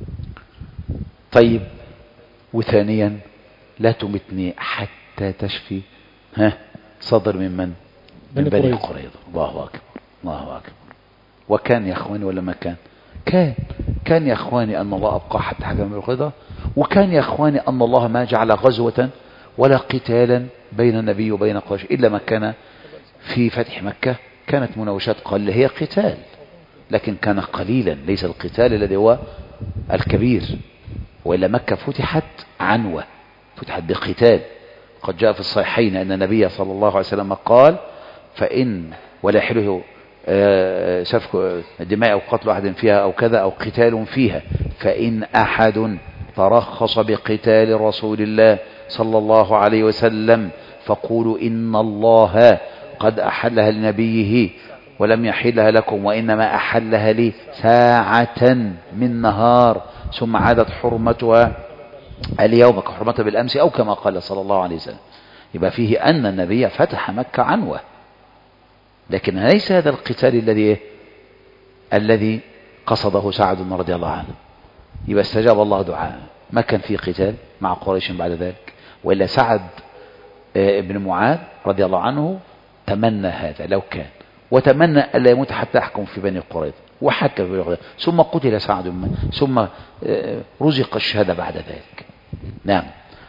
Speaker 1: طيب وثانيا لا تمتني حتى تشفي ها صدر من من؟ من بني قريظة. الله أكبر الله أكبر. وكان يا أخواني ولا ما كان؟ كان كان يا أخواني أن الله أبقى حتى حكم بني قريظة. وكان يا أخواني أن الله ما جعل غزوة ولا قتالا بين النبي وبين قريش إلا ما كان في فتح مكة. كانت مناوشات قليلة هي قتال، لكن كان قليلا، ليس القتال الذي هو الكبير. وإلا مكة فتحت عنوة، فتحت بقتال. قد جاء في الصحيحين أن النبي صلى الله عليه وسلم قال فإن ولا يحله سفك دماء أو قتل أحد فيها أو كذا أو قتال فيها، فإن أحد ترخص بقتال رسول الله صلى الله عليه وسلم فقولوا إن الله قد أحلها لنبيه ولم يحلها لكم، وإنما أحلها لي ساعة من نهار ثم عادت حرمتها اليوم كحرمتها بالأمس أو كما قال صلى الله عليه وسلم. يبقى فيه أن النبي فتح مكة عنوة، لكن ليس هذا القتال الذي الذي قصده سعد رضي الله عنه، يبقى استجاب الله دعاءه، ما كان في قتال مع قريش بعد ذلك، وإلا سعد بن معاذ رضي الله عنه تمنى هذا لو كان، وتمنى ألا يموت حتى يحكم في بني قريظة، وحكم في بني قريظة، ثم قتل سعد، ثم رزق الشهادة بعد ذلك. نعم.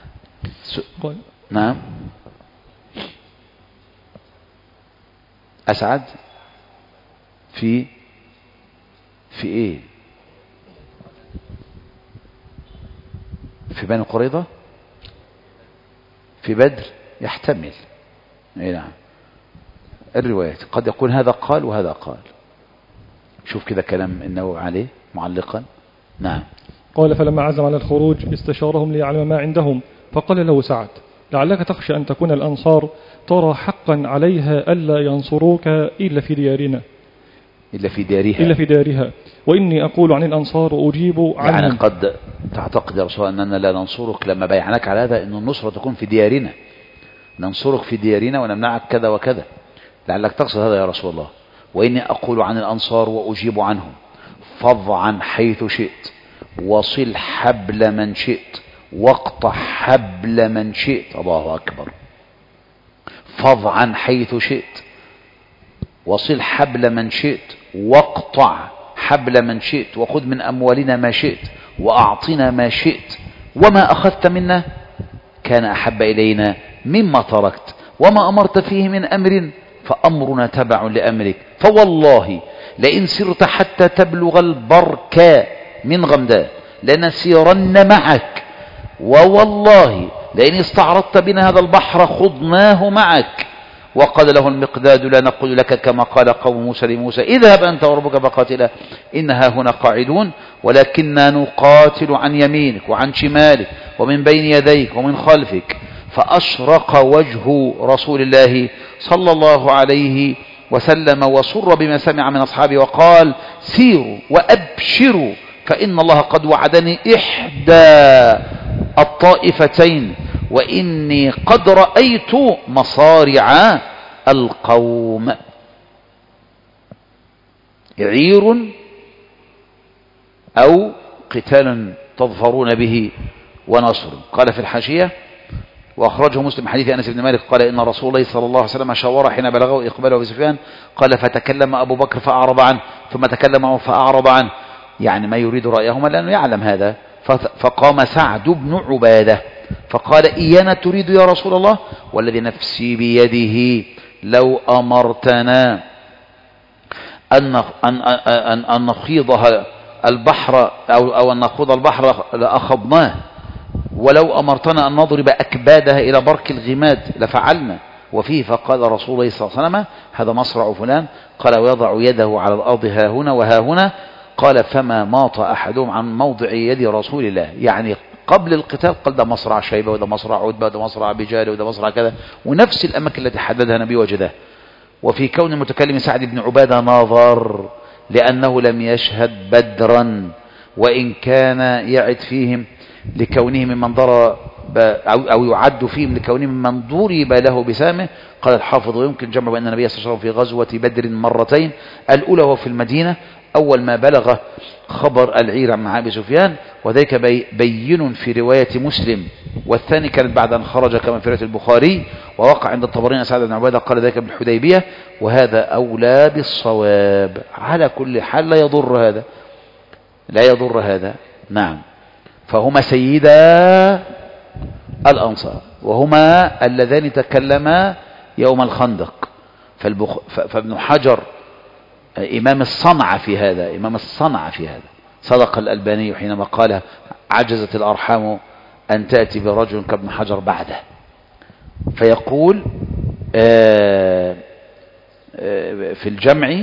Speaker 1: نعم. أسعد في في إيه؟ في بني قريظة، في بدر، يحتمل. اي نعم، الروايات قد يكون هذا قال وهذا قال. شوف كده كلام النووي عليه معلقا. نعم.
Speaker 2: قال فلما عزم على الخروج استشارهم ليعلم ما عندهم، فقال له سعد لعلك تخشى أن تكون الأنصار ترى حقا عليها ألا ينصروك إلا في ديارنا
Speaker 1: إلا في دارها
Speaker 2: إلا في دارها وإني أقول عن الأنصار وأجيب عنهم.
Speaker 1: يعني قد تعتقد يا رسول الله أننا لا ننصرك لما بيعناك على هذا، أن النصرة تكون في ديارنا، ننصرك في ديارنا ونمنعك كذا وكذا، لعلك تقصد هذا يا رسول الله. وإني أقول عن الأنصار وأجيب عنهم، فض عن حيث شئت، وصل حبل من شئت، واقطع حبل من شئت. الله أكبر. فض عن حيث شئت، وصل حبل من شئت، واقطع حبل من شئت، وخذ من أموالنا ما شئت، وأعطنا ما شئت، وما أخذت منا كان أحب إلينا مما تركت، وما أمرت فيه من أمر فأمرنا تبع لأمرك، فوالله لئن سرت حتى تبلغ البركة من غمدان لنسيرن معك، ووالله لئن استعرضت بنا هذا البحر خضناه معك. وقال له المقداد لا نقول لك كما قال قوم موسى لموسى اذهب أنت وربك فقاتلا إنها هنا قاعدون، ولكننا نقاتل عن يمينك وعن شمالك ومن بين يديك ومن خلفك. فأشرق وجه رسول الله صلى الله عليه وسلم وسر بما سمع من أصحابه، وقال سيروا وأبشروا فإن الله قد وعدني إحدى الطائفتين، وإني قد رأيت مصارع القوم. عير أو قتال تظفرون به ونصر. قال في الحاشية وأخرجه مسلم حديث أنس بن مالك قال إن رسول الله صلى الله عليه وسلم شاور حين بلغه إقباله بسفيان، قال فتكلم أبو بكر فأعرض عنه، ثم تكلم عمر فأعرض عنه، يعني ما يريد رأيهما لأنه يعلم هذا. فقام سعد بن عبادة فقال إيانا تريد يا رسول الله؟ والذي نفسي بيده لو أمرتنا أن أن أن أن نخيضها البحر أو أو أن نخوض البحر لأخضناه، ولو أمرتنا أن نضرب أكبادها إلى برك الغماد لفعلنا. وفيه فقال رسول الله صلى الله عليه وسلم هذا مصرع فلان، قال ويضع يده على الأرض ها هنا وها هنا، قال فما ماط أحدهم عن موضع يد رسول الله، يعني قبل القتال قال ده مصرع شيبة وده مصرع عتبة وده مصرع بجال وده مصرع كذا، ونفس الأماكن التي حددها النبي وجدها. وفي كون المتكلم سعد بن عبادة ناظر لأنه لم يشهد بدرا، وإن كان يعد فيهم لكونه ممن ضرب أو يعد فيهم لكونه ممن ضرب له بسامه. قال الحافظ ويمكن جمع بأن النبي صلى الله عليه وسلم في غزوة بدر مرتين، الأولى وهو في المدينة أول ما بلغ خبر العير مع أبي سفيان، وذلك بين في رواية مسلم، والثاني كانت بعد أن خرج كما في رواية البخاري، ووقع عند الطبراني سعد بن عبادة قال ذلك بالحديبية، وهذا أولى بالصواب. على كل حال لا يضر هذا لا يضر هذا. نعم. فهما سيدا الأنصار، وهما اللذان تكلما يوم الخندق. فابن حجر إمام الصنعة في هذا إمام الصنعة في هذا صدق الألباني حينما قال عجزت الأرحام أن تأتي برجل كابن حجر بعده، فيقول في الجمع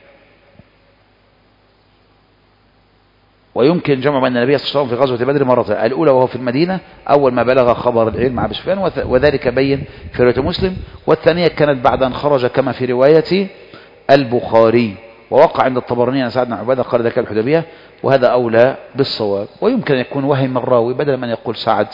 Speaker 1: ويمكن جمع بأن النبي صلى الله عليه وسلم في غزوة بدر مرتين، الأولى وهو في المدينة أول ما بلغ خبر العير مع أبي سفيان، وذلك بين في رواية مسلم، والثانية كانت بعد أن خرج كما في رواية البخاري، ووقع عند الطبراني أن سعد بن عبادة قال ذلك الحديبية، وهذا أولى بالصواب. ويمكن أن يكون وهم الراوي بدل من يقول سعد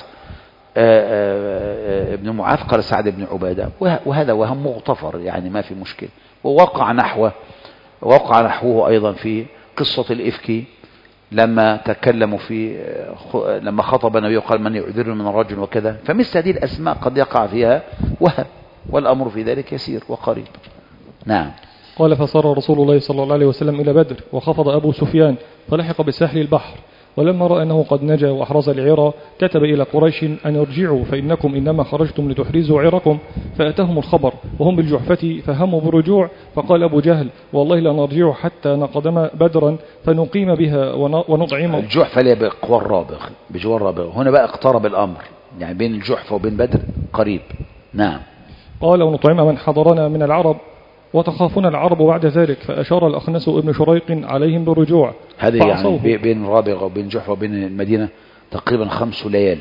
Speaker 1: ابن معاذ قال سعد بن عبادة، وهذا وهم مغتفر يعني ما في مشكل. ووقع نحوه ووقع نحوه أيضا في قصة الإفك لما تكلموا في لما خطب النبي وقال من يعذر من الرجل وكذا، فمثل هذه الأسماء قد يقع فيها وهم، والأمر في ذلك يسير وقريب. نعم.
Speaker 2: قال فصار رسول الله صلى الله عليه وسلم إلى بدر، وخفض أبو سفيان فلحق بساحل البحر، ولما رأى أنه قد نجا وأحرز العير كتب إلى قريش أن ارجعوا فإنكم إنما خرجتم لتحرزوا عيركم، فأتاهم الخبر وهم بالجحفة فهموا بالرجوع، فقال أبو جهل والله لنرجع حتى نقدم بدرا فنقيم بها ونطعم.
Speaker 1: الجحفة اللي بقوى الرابغ بجوار الرابغ، هنا بقى اقترب الأمر، يعني بين الجحفة وبين بدر قريب. نعم.
Speaker 2: قال ونطعم من حضرنا من العرب وتخافون العرب بعد ذلك، فأشار الأخنس ابن شريق عليهم بالرجوع.
Speaker 1: هذه يعني بين رابغ وبين جحفة وبين المدينة تقريبا خمس ليال.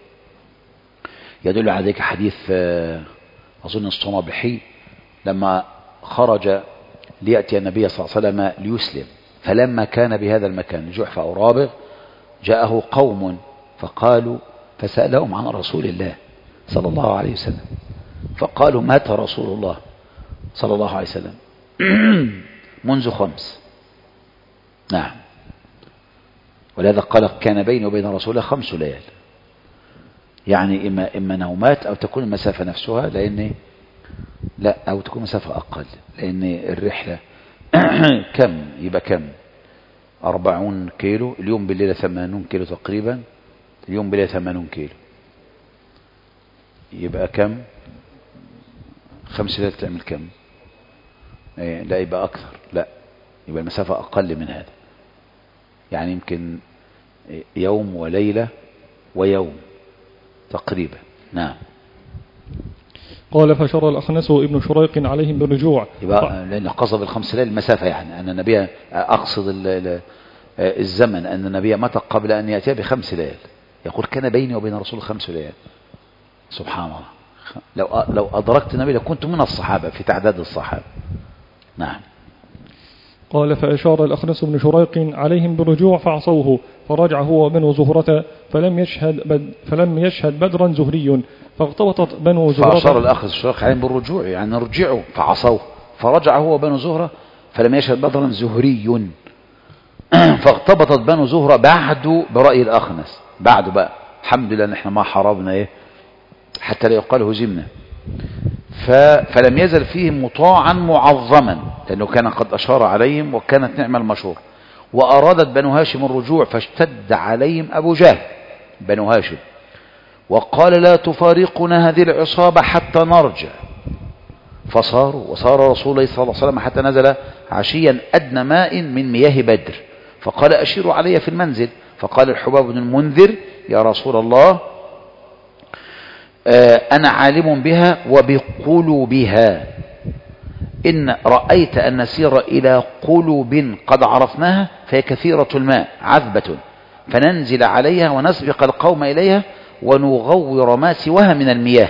Speaker 1: يدل على ذلك حديث أظن الصنابحي لما خرج ليأتي النبي صلى الله عليه وسلم ليسلم، فلما كان بهذا المكان جحفة أو رابغ جاءه قوم فقالوا فسألهم عن رسول الله صلى الله عليه وسلم، فقالوا مات رسول الله صلى الله عليه وسلم منذ خمس. نعم. ولهذا قال كان بيني وبين رسول الله خمس ليال، يعني إما, إما نومات أو تكون المسافة نفسها، لأن لا أو تكون مسافة أقل، لأن الرحلة كم يبقى كم أربعون كيلو، اليوم بالليلة ثمانون كيلو تقريبا، اليوم بالليلة ثمانون كيلو، يبقى كم خمس ليال تعمل كم؟ إيه لا يبقى أكثر، لا يبقى المسافة أقل من هذا، يعني يمكن يوم وليلة ويوم تقريبا. نعم.
Speaker 2: قال فشر الأخنس ابن شريق عليهم بالرجوع،
Speaker 1: يبقى لأن قصد الخمس ليال المسافة، يعني أن النبي أقصد الزمن أن النبي متى قبل أن يأتي بخمس ليال، يقول كان بيني وبين رسول خمس ليال. سبحان الله، لو لو أدركت النبي لكنت من الصحابة في تعداد الصحابة. نعم.
Speaker 2: قال فأشار الأخنس بن شريق عليهم بالرجوع فعصوه، فرجع هو وبنو زهرة فلم يشهد بد فلم يشهد بدرا زهري، فاغتبطت بنو زهرة.
Speaker 1: فأشار الأخنس بن شريق عليهم بالرجوع، يعني رجعوا فعصوه، فرجع هو وبنو زهرة فلم يشهد بدرا زهري فاغتبطت بنو زهرة بعد برأي الأخنس، بعد بقى الحمد لله ان احنا ما حاربنا ايه حتى لا يقال هزمنا، فلم يزل فيهم مطاعا معظما، لأنه كان قد أشار عليهم وكانت نعمة المشور. وأرادت بنو هاشم الرجوع فاشتد عليهم أبو جهل بنو هاشم وقال لا تفارقنا هذه العصابة حتى نرجع، فصاروا وصار رسول الله صلى الله عليه وسلم حتى نزل عشيا أدنى ماء من مياه بدر، فقال أشيروا علي في المنزل، فقال الحباب بن المنذر يا رسول الله أنا عالم بها وبقلوبها، إن رأيت أن نسير إلى قلوب قد عرفناها فهي كثيرة الماء عذبة، فننزل عليها ونسبق القوم إليها ونغور ما سواها من المياه.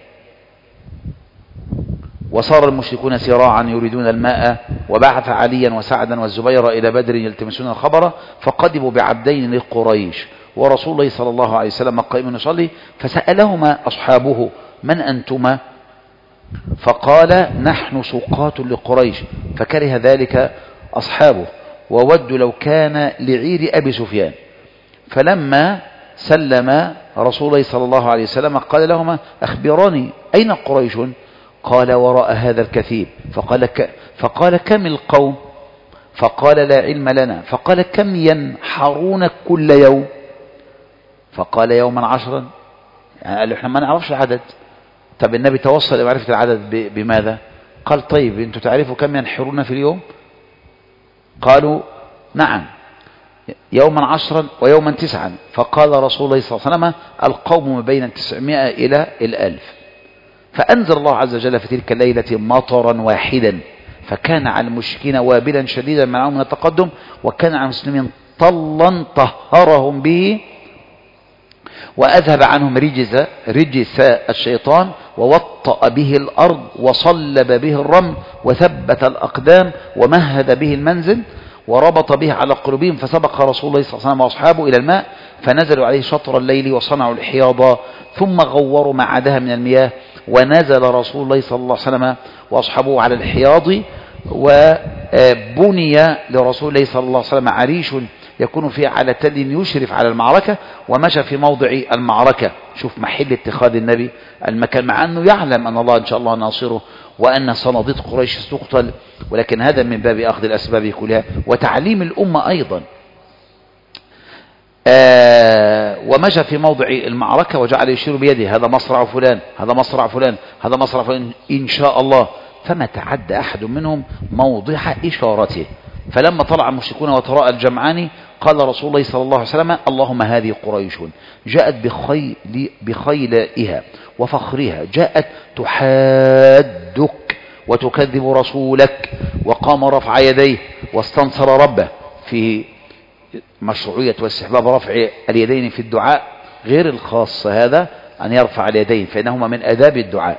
Speaker 1: وصار المشركون سراعا يريدون الماء، وبعث عليا وسعدا والزبير إلى بدر يلتمسون الخبر، فقدموا بعبدين لقريش ورسول الله صلى الله عليه وسلم قائم يصلي، فسألهما أصحابه من أنتما؟ فقال نحن سقاة لقريش، فكره ذلك أصحابه وودوا لو كان لعير أبي سفيان. فلما سلم رسول الله صلى الله عليه وسلم قال لهما أخبراني أين قريش؟ قال وراء هذا الكثيب. فقال, ك فقال كم القوم؟ فقال لا علم لنا. فقال كم ينحرون كل يوم؟ فقال يوما عشرا. يعني قال له احنا ما نعرفش العدد. طب النبي توصل لمعرفة العدد بماذا؟ قال طيب انتوا تعرفوا كم ينحرون في اليوم؟ قالوا نعم يوما عشرا ويوما تسعا. فقال رسول الله صلى الله عليه وسلم القوم ما بين التسعمائة إلى الألف. فأنزل الله عز وجل في تلك الليلة مطرا واحدا، فكان على المشركين وابلا شديدا منعهم من التقدم، وكان على المسلمين طلا طهرهم به وأذهب عنهم رجز رجس الشيطان، ووطأ به الأرض وصلب به الرمل وثبت الأقدام ومهد به المنزل وربط به على قلوبهم. فسبق رسول الله صلى الله عليه وسلم وأصحابه إلى الماء فنزلوا عليه شطر الليل وصنعوا الحياض ثم غوروا ما عداها من المياه، ونزل رسول الله صلى الله عليه وسلم وأصحابه على الحياض بني لرسول الله صلى الله عليه وسلم عريش يكون فيه على تل يشرف على المعركة، ومشى في موضع المعركة. شوف محل اتخاذ النبي المكان، مع أنه يعلم أن الله إن شاء الله ناصره وأن صناديد قريش تقتل، ولكن هذا من باب أخذ الأسباب كلها وتعليم الأمة أيضا. آه ومشى في موضع المعركة وجعل يشير بيده: هذا مصرع فلان، هذا مصرع فلان، هذا مصرع فلان إن شاء الله. فما تعدى أحد منهم موضع إشارته. فلما طلع المشركون وتراءى الجمعان قال رسول الله صلى الله عليه وسلم: اللهم هذه قريش جاءت بخيل بخيلائها وفخرها، جاءت تحادك وتكذب رسولك. وقام رفع يديه واستنصر ربه في مشروعية واستحباب رفع اليدين في الدعاء، غير الخاص هذا أن يرفع اليدين فإنهما من آداب الدعاء.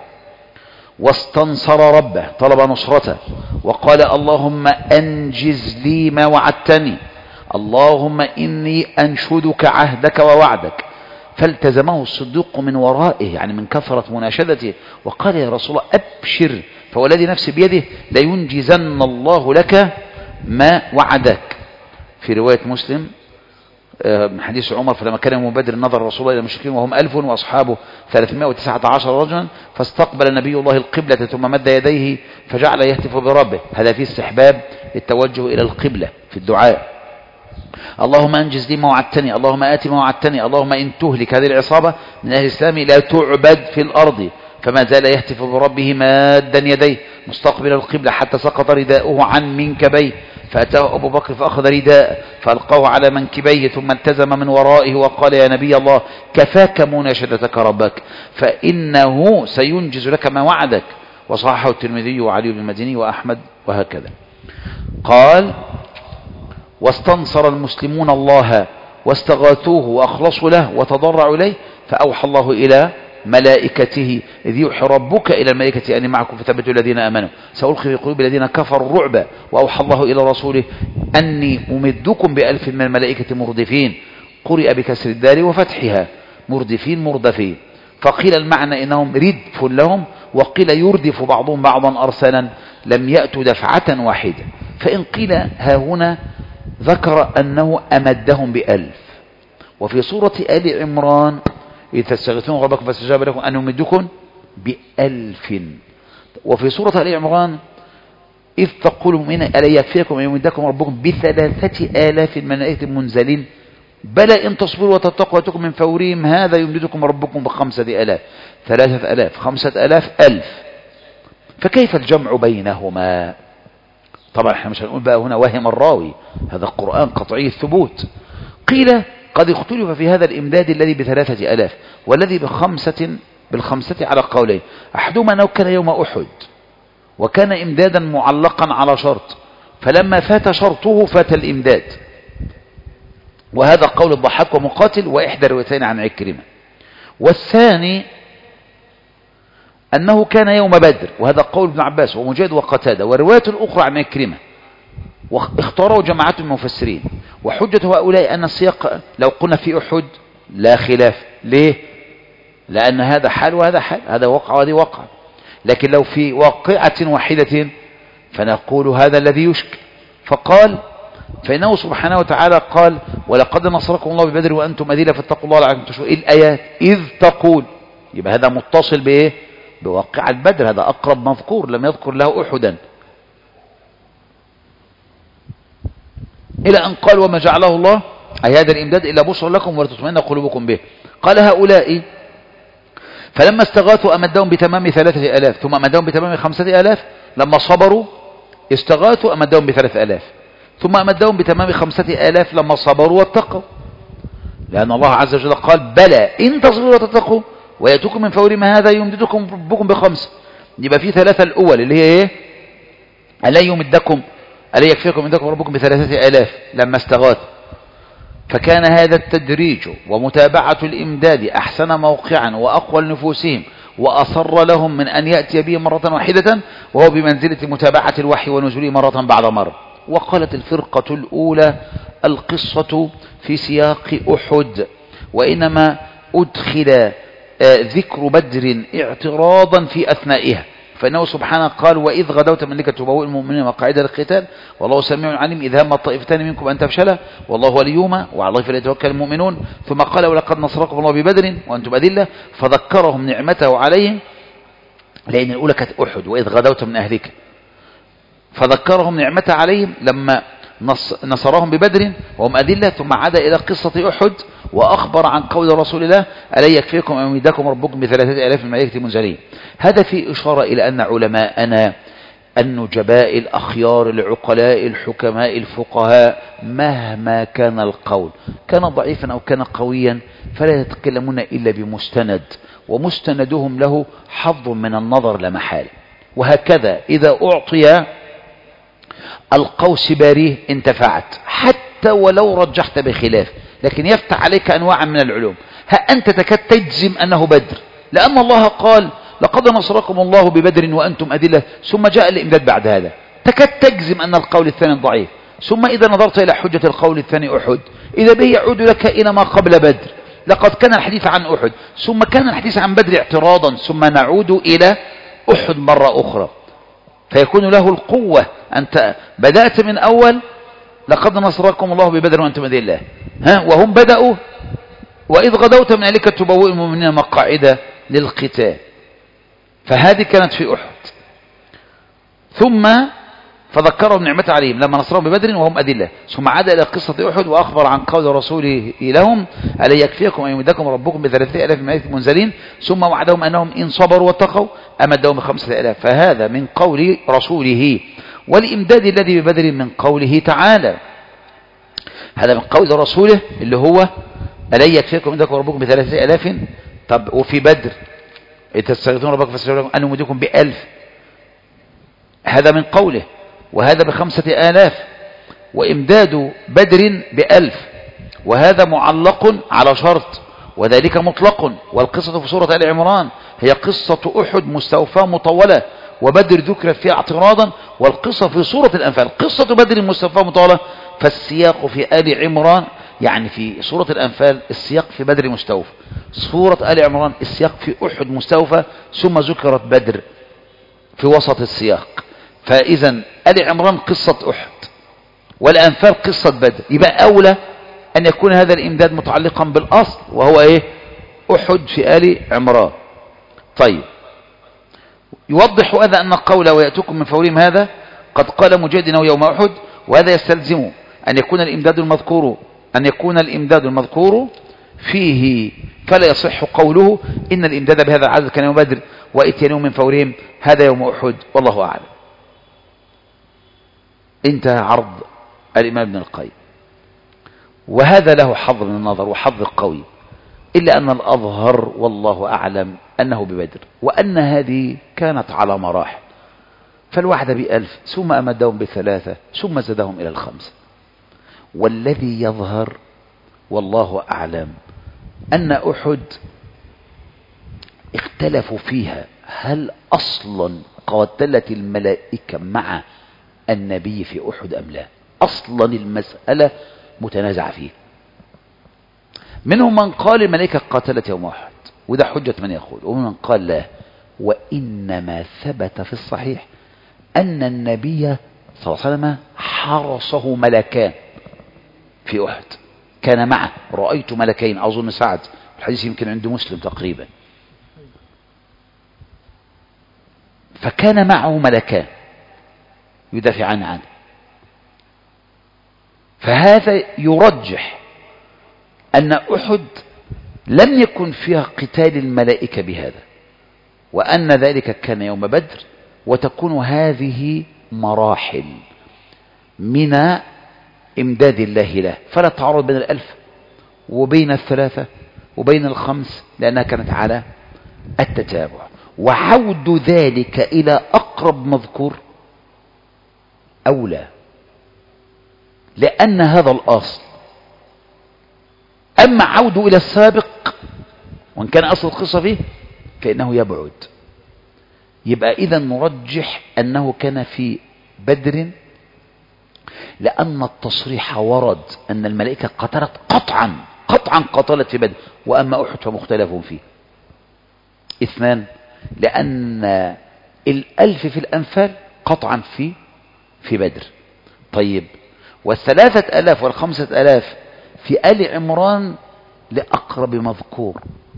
Speaker 1: واستنصر ربه، طلب نصرته، وقال: اللهم أنجز لي ما وعدتني، اللهم إني أنشدك عهدك ووعدك. فالتزمه الصديق من ورائه، يعني من كثرة مناشدته، وقال: يا رسول الله أبشر، فوالذي نفسي بيده لينجزن الله لك ما وعدك. في رواية مسلم من حديث عمر: فلما كان يوم بدر نظر رسول الله إلى المشركين وهم ألف وأصحابه ثلاثمائة وتسعة عشر رجلا، فاستقبل نبي الله القبلة ثم مد يديه فجعل يهتف بربه. هذا فيه استحباب للتوجه إلى القبلة في الدعاء. اللهم أنجز لي ما وعدتني، اللهم آت ما وعدتني، اللهم إن تهلك هذه العصابة من أهل الإسلام لا تعبد في الأرض. فما زال يهتف بربه مادا يديه مستقبل القبلة حتى سقط رداؤه عن منكبيه، فأتاه أبو بكر فأخذ رداء فألقاه على منكبيه ثم التزم من ورائه وقال: يا نبي الله كفاك مناشدتك ربك فإنه سينجز لك ما وعدك. وصححه الترمذي وعلي بن المديني وأحمد وهكذا. قال: واستنصر المسلمون الله واستغاثوه وأخلصوا له وتضرعوا إليه، فأوحى الله إلى ملائكته: إذ يوحي ربك إلى الملائكة أني معكم فثبتوا الذين آمنوا سألقي في قلوب الذين كفروا الرعب. وأوحى الله إلى رسوله أني أمدكم بألف من الملائكة مردفين. قرئ بكسر الدال وفتحها مردفين مردفين. فقيل المعنى إنهم ردف لهم، وقيل يردف بعضهم بعضا أرسلا لم يأتوا دفعة واحدة. فإن قيل ها هنا ذكر أنه أمدهم بألف. وفي سورة آل عمران: إذ تستغيثون ربكم فاستجاب لكم أن يمدكم بألف. وفي سورة آل عمران: إذ تقولوا من ألا يكفيكم أن يمدكم ربكم بثلاثة آلاف من الملائكة منزلين بلى إن تصبروا وتتقوا وتؤمنوا من فورهم هذا يمدكم ربكم بخمسة آلاف. ثلاثة آلاف، خمسة آلاف، ألف. فكيف الجمع بينهما؟ طبعا احنا مش هنقول بقى هنا وهم الراوي، هذا القرآن قطعي الثبوت. قيل قد اختلف في هذا الإمداد الذي بثلاثة ألاف والذي بخمسة بالخمسة على قولين. أحدهما أنه كان يوم أحد وكان إمدادا معلقا على شرط، فلما فات شرطه فات الإمداد، وهذا قول الضحاك ومقاتل وإحدى روايتين عن عكرمة. والثاني أنه كان يوم بدر، وهذا قول ابن عباس ومجاهد وقتادة، والرواية الأخرى عن عكرمة، واختاروا جماعات من المفسرين. وحجة هؤلاء أن السياق لو قلنا في أحد لا خلاف. ليه؟ لأن هذا حال وهذا حال، هذا وقع وهذا وقع. لكن لو في واقعة واحدة فنقول هذا الذي يشكل. فقال: فإنه سبحانه وتعالى قال: ولقد نصركم الله ببدر وأنتم أذلة فاتقوا الله لعلكم تشكرون. إيه الآيات؟ إذ تقول. يبقى هذا متصل بإيه؟ بواقع البدر، هذا أقرب مذكور، لم يذكر له أحدا. إلى أن قال: وما جعله الله أي هذا الإمداد إلا بشرى لكم ولتطمئن قلوبكم به. قال هؤلاء: فلما استغاثوا أمدهم بتمام ثلاثة آلاف ثم أمدهم بتمام خمسة آلاف. لما صبروا استغاثوا أمدهم بثلاثة آلاف ثم أمدهم بتمام خمسة آلاف لما صبروا واتقوا، لأن الله عز وجل قال: بلى إن تصبروا وتتقوا ويأتوكم من فورهم هذا يمددكم ربكم بخمس. يبقى في ثلاثة الأول اللي هي إيه؟ ألا يمدكم ألا يكفيكم يمدكم ربكم بثلاثة آلاف لما استغاث. فكان هذا التدريج ومتابعة الإمداد أحسن موقعا وأقوى لنفوسهم وأصر لهم من أن يأتي به مرة واحدة، وهو بمنزلة متابعة الوحي ونزوله مرة بعد مرة. وقالت الفرقة الأولى: القصة في سياق أحد، وإنما أدخل ذكر بدر اعتراضا في أثنائها، فإنه سبحانه قال وإذ غدوت من لك تبوئ المؤمنين مقاعد للقتال والله سميع عليم إذ هم الطائفتان منكم أن تفشلا والله وليهما وعلى الله فليتوكل المؤمنون. ثم قال ولقد نصركم الله ببدر وأنتم أذلة فذكرهم نعمته عليهم، لأن الأولى كانت أحد وإذ غدوت من أهلك، فذكرهم نعمته عليهم لما نصرهم ببدر وهم أذلة، ثم عاد إلى قصة أحد وأخبر عن قول رسول الله ألا يكفيكم أن يمدكم ربكم بثلاثة آلاف الملائكة منزلين. هذا في إشارة إلى أن علماءنا النجباء الأخيار العقلاء الحكماء الفقهاء مهما كان القول كان ضعيفا أو كان قويا فلا يتكلمون إلا بمستند، ومستندهم له حظ من النظر لا محال. وهكذا إذا أعطي القول سباريه انتفعت حتى ولو رجحت بخلاف، لكن يفتح عليك أنواعا من العلوم. ها أنت تكاد تجزم أنه بدر، لأن الله قال لقد نصركم الله ببدر وأنتم أذلة، ثم جاء الإمداد بعد هذا، تكاد تجزم أن القول الثاني ضعيف. ثم إذا نظرت إلى حجة القول الثاني أحد إذا به يعود لك إلى ما قبل بدر، لقد كان الحديث عن أحد ثم كان الحديث عن بدر اعتراضا، ثم نعود إلى أحد مرة أخرى، فيكون له القوة. أنت بدأت من أول لقد نصركم الله ببدر وأنتم أذلة، ها وهم بدأوا وإذ غدوت من أهلك تبوئ المؤمنين مقاعد للقتال، فهذه كانت في أحد. ثم فذكرهم نعمة عليهم لما نصرهم ببدر وهم أذلة، ثم عاد إلى قصة أحد وأخبر عن قول رسوله لهم ألا يكفيكم أن يمدكم ربكم بثلاثة آلاف ملائكة منزلين، ثم وعدهم أنهم إن صبروا واتقوا أمدهم بخمسة آلاف. فهذا من قول رسوله، والإمداد الذي ببدر من قوله تعالى، هذا من قول رسوله اللي هو ألا يكفيكم أمدكم ربكم بثلاثة آلاف. طب وفي بدر تستغيثون ربكم فاستجاب لكم أن يمدكم بألف، هذا من قوله، وهذا بخمسة آلاف. وإمداد بدر بألف وهذا معلق على شرط وذلك مطلق. والقصة في سورة آل عمران هي قصة أحد مستوفاة مطولة، وبدر ذكر فيها اعتراضا، والقصة في سورة الأنفال قصة بدر مستوفاة مطولة، فالسياق في آل عمران يعني في سورة الأنفال السياق في بدر مستوفى، سورة آل عمران السياق في أحد مستوفى، ثم ذكرت بدر في وسط السياق. فإذا آل عمران قصة أحد والأنفال قصة بدر، يبقى أولى أن يكون هذا الإمداد متعلقا بالأصل وهو إيه؟ أحد في آل عمران. طيب يوضح هذا أن القول ويأتوكم من فورهم هذا قد قال مجاهد يوم أحد، وهذا يستلزم أن يكون الإمداد المذكور أن يكون الإمداد المذكور فيه، فلا يصح قوله إن الإمداد بهذا العدد كان يوم بدر وإتيانهم من فورهم هذا يوم أحد، والله أعلم. انتهى عرض الإمام ابن القيم، وهذا له حظ من النظر وحظ قوي، إلا أن الأظهر والله أعلم أنه ببدر، وأن هذه كانت على مراحل، فالواحدة بألف ثم أمدهم بثلاثة ثم زدهم إلى الخمسة. والذي يظهر والله أعلم أن أحد اختلفوا فيها هل أصلا قاتلت الملائكة مع النبي في أحد أم لا، أصلا المسألة متنازع فيه. منهم من قال الملائكة قاتلت يوم أحد وده حجة من يقول، ومن من قال لا، وإنما ثبت في الصحيح أن النبي صلى الله عليه وسلم حرسه ملكان في أحد، كان معه، رأيت ملكين أظن سعد، الحديث يمكن عند مسلم تقريبا، فكان معه ملكان يدافعان عنه. فهذا يرجح أن أحد لم يكن فيها قتال الملائكة بهذا، وأن ذلك كان يوم بدر، وتكون هذه مراحل من إمداد الله له، فلا تعارض بين الألف وبين الثلاثة وبين الخمس، لأنها كانت على التتابع. وعود ذلك إلى أقرب مذكور أولى، لأن هذا الأصل. أما عود إلى السابق وإن كان أصل القصة فيه فإنه يبعد. يبقى إذا نرجح أنه كان في بدر، لأن التصريح ورد أن الملائكة قتلت قطعا قطعا قتلت في بدر، وأما أحد فمختلف فيه. اثنان، لأن الألف في الأنفال قطعا في في بدر. طيب والثلاثة ألاف والخمسة ألاف في آل عمران لأقرب مذكور،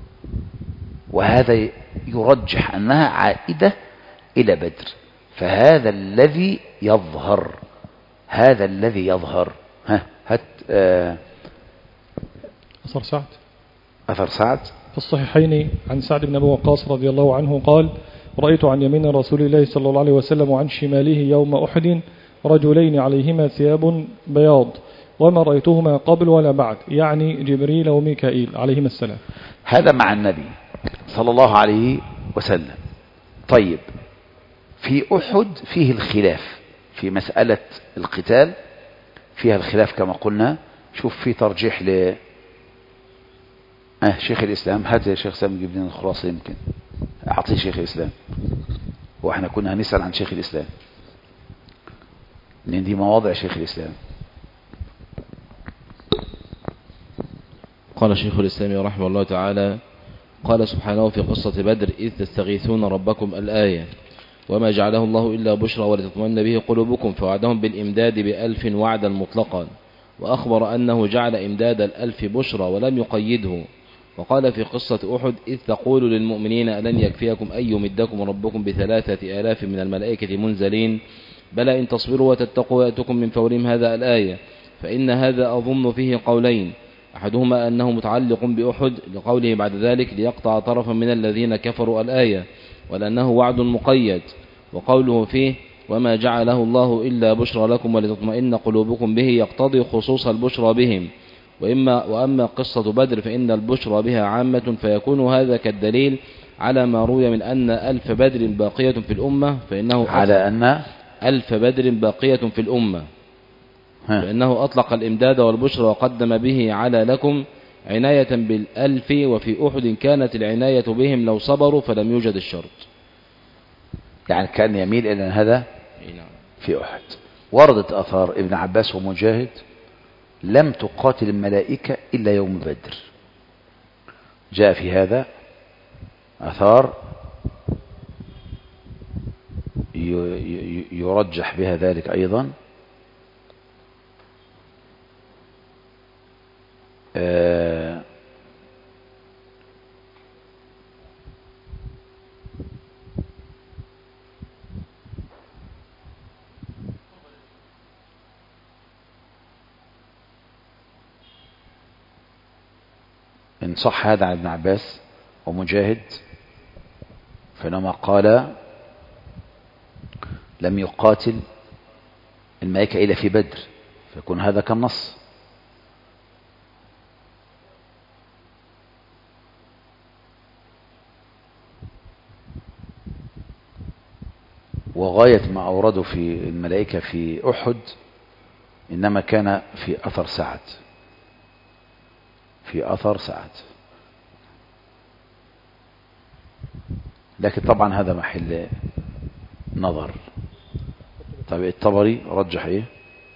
Speaker 1: وهذا يرجح أنها عائدة إلى بدر. فهذا الذي يظهر هذا الذي يظهر ها هات آه
Speaker 2: أثر سعد
Speaker 1: أثر سعد
Speaker 2: في الصحيحين عن سعد بن أبي وقاص رضي الله عنه قال: رأيت عن يمين رسول الله صلى الله عليه وسلم وعن شماله يوم أحد رجلين عليهما ثياب بياض وما رأيتهما قبل ولا بعد، يعني جبريل وميكائيل عليهما السلام.
Speaker 1: هذا مع النبي صلى الله عليه وسلم. طيب في أحد فيه الخلاف في مسألة القتال، فيها الخلاف كما قلنا. شوف في ترجيح ل آه شيخ الإسلام. هات يا شيخ سامي جيب لنا الخلاصة، يمكن أعطيه شيخ الإسلام، وإحنا كنا هنسأل عن شيخ الإسلام لأن دي مواضع شيخ الإسلام.
Speaker 3: قال شيخ الإسلام رحمه الله تعالى: قال سبحانه في قصة بدر: إذ تستغيثون ربكم الآية، وما جعله الله إلا بشرى ولتطمئن به قلوبكم، فوعدهم بالإمداد بألف وعدا مطلقا، وأخبر أنه جعل إمداد الألف بشرى ولم يقيده. وقال في قصة أحد: إذ تقول للمؤمنين ألن يكفيكم أن يمدكم ربكم بثلاثة آلاف من الملائكة منزلين، بلى إن تصبروا وتتقوا يأتكم من فورهم هذا الآية. فإن هذا أظن فيه قولين، أحدهما أنه متعلق بأحد لقوله بعد ذلك ليقطع طرفا من الذين كفروا الآية، ولأنه وعد مقيد. وقوله فيه وما جعله الله إلا بشرى لكم ولتطمئن قلوبكم به يقتضي خصوص البشرى بهم. وإما وأما قصة بدر فإن البشرى بها عامة، فيكون هذا كالدليل على ما روي من أن ألف بدر باقية في الأمة، فإنه
Speaker 1: على أن
Speaker 3: ألف بدر باقية في الأمة فإنه أطلق الإمداد والبشرى وقدم به على لكم عناية بالألف، وفي أحد كانت العناية بهم لو صبروا فلم يوجد الشرط.
Speaker 1: يعني كان يميل إلى هذا في أحد. وردت أثار ابن عباس ومجاهد: لم تقاتل الملائكة إلا يوم بدر. جاء في هذا أثار يرجح بها ذلك أيضا. آه إن صح هذا عن ابن عباس ومجاهد، فإنما قال لم يقاتل الملائكة إلا في بدر، فيكون هذا كالنص. وغاية ما أورده في الملائكة في أحد إنما كان في أثر سعد في أثر سعد لكن طبعا هذا محل نظر. طيب الطبري رجح إيه؟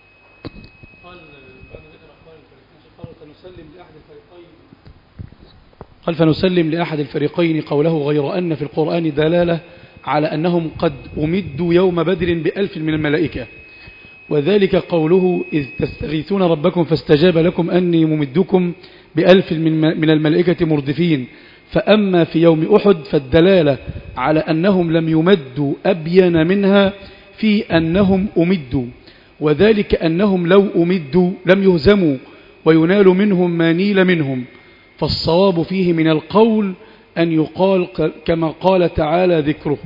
Speaker 4: قال فنسلم لأحد الفريقين قوله غير أن في القرآن دلالة على أنهم قد أمدوا يوم بدر بألف من الملائكة، وذلك قوله إذ تستغيثون ربكم فاستجاب لكم أني ممدكم بألف من الملائكة مردفين. فأما في يوم أحد فالدلالة على أنهم لم يمدوا أبين منها في أنهم أمدوا، وذلك أنهم لو أمدوا لم يهزموا وينال منهم ما نيل منهم. فالصواب فيه من القول أن يقال كما قال تعالى ذكره.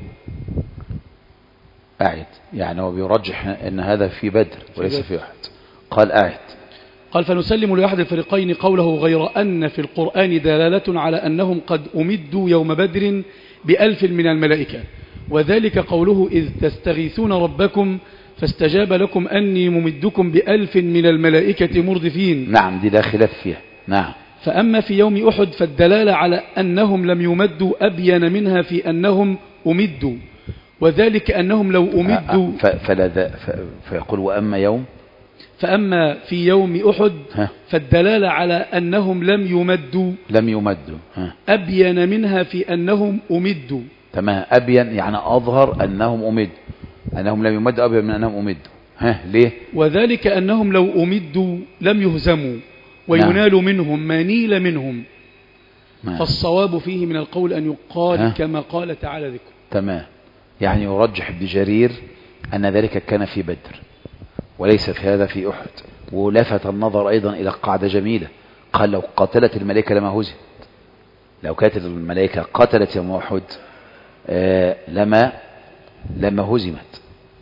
Speaker 1: أعد يعني هو بيرجح أن هذا في بدر وليس في أحد. قال أعد
Speaker 4: قال فنسلم لأحد الفريقين قوله غير أن في القرآن دلالة على أنهم قد أمدوا يوم بدر بألف من الملائكة، وذلك قوله إذ تستغيثون ربكم فاستجاب لكم أني ممدكم بألف من الملائكة مردفين.
Speaker 1: نعم دي لا خلاف فيها. نعم.
Speaker 4: فأما في يوم أحد فالدلالة على أنهم لم يمدوا أبين منها في أنهم أمدوا، وذلك أنهم لو أمدوا
Speaker 1: فلا فيقول وأما يوم
Speaker 4: فأما في يوم أحد فالدلالة على أنهم لم يمدوا
Speaker 1: لم يمدوا
Speaker 4: أبين منها في أنهم أمدوا،
Speaker 1: تمام. أبين يعني أظهر أنهم أمد، أنهم لم يمدوا أبين من أنهم أمدوا. ها ليه؟
Speaker 4: وذلك أنهم لو أمدوا لم يهزموا وينال نعم. منهم ما نيل منهم. نعم. فالصواب فيه من القول أن يقال ها؟ كما قال تعالى ذكر.
Speaker 1: تمام. يعني يرجح ابن جرير أن ذلك كان في بدر وليس في هذا في أحد. ولفت النظر أيضا إلى قاعدة جميلة، قال لو قاتلت الملائكة لما هزمت، لو كانت الملائكة قاتلت يوم أحد آه لما لما هزمت.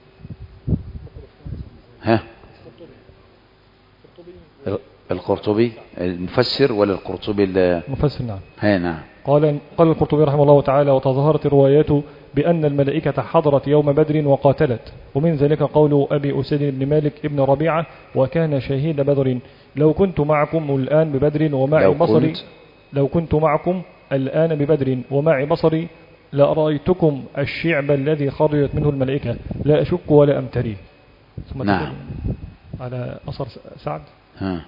Speaker 1: ها القرطبي المفسر ولا القرطبي
Speaker 2: المفسر؟ نعم.
Speaker 1: ها نعم.
Speaker 2: قال قال القرطبي رحمه الله تعالى: وتظاهرت الروايات بأن الملائكة حضرت يوم بدر وقاتلت، ومن ذلك قول أبي أسيد بن مالك ابن ربيعة: وكان شهيد بدر، لو كنت معكم الآن ببدر ومعي
Speaker 1: لو
Speaker 2: بصري
Speaker 1: كنت,
Speaker 2: لو كنت معكم الآن ببدر ومعي بصري لأرأيتكم الشعب الذي خرجت منه الملائكة لا أشك ولا أمتري. ثم
Speaker 1: نعم.
Speaker 2: على أثر سعد.
Speaker 1: ها.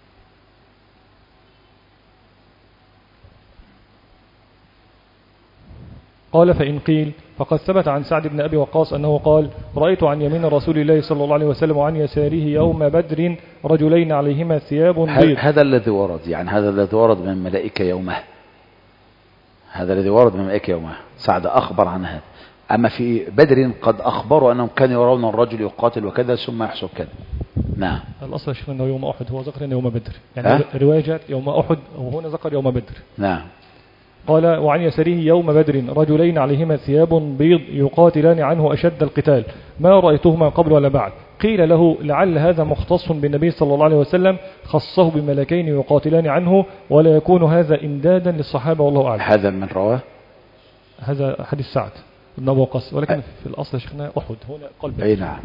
Speaker 2: قال: فإن قيل فقد ثبت عن سعد بن أبي وقاص أنه قال: رأيت عن يمين رسول الله صلى الله عليه وسلم وعن يساره يوم بدر رجلين عليهما ثياب بيض.
Speaker 1: هذا الذي ورد، يعني هذا الذي ورد من الملائكة يومه، هذا الذي ورد من الملائكة يومه. سعد أخبر عن هذا. أما في بدر قد أخبروا أنهم كانوا يرون الرجل يقاتل وكذا ثم يحصل كذا. نعم.
Speaker 2: الأصل شيخ أنه يوم أحد، هو ذكر أنه يوم بدر، يعني رواية جاءت يوم أحد وهنا ذكر يوم بدر.
Speaker 1: نعم.
Speaker 2: قال: وعن يساره يوم بدر رجلين عليهما ثياب بيض يقاتلان عنه أشد القتال، ما رأيتهما قبل ولا بعد. قيل له: لعل هذا مختص بالنبي صلى الله عليه وسلم، خصه بملكين يقاتلان عنه، ولا يكون هذا إمدادا للصحابة والله أعلم.
Speaker 1: هذا من رواه؟
Speaker 2: هذا حديث سعد بن أبي وقاص، ولكن في الأصل شيخنا أحد، هنا قلب.
Speaker 1: أي نعم.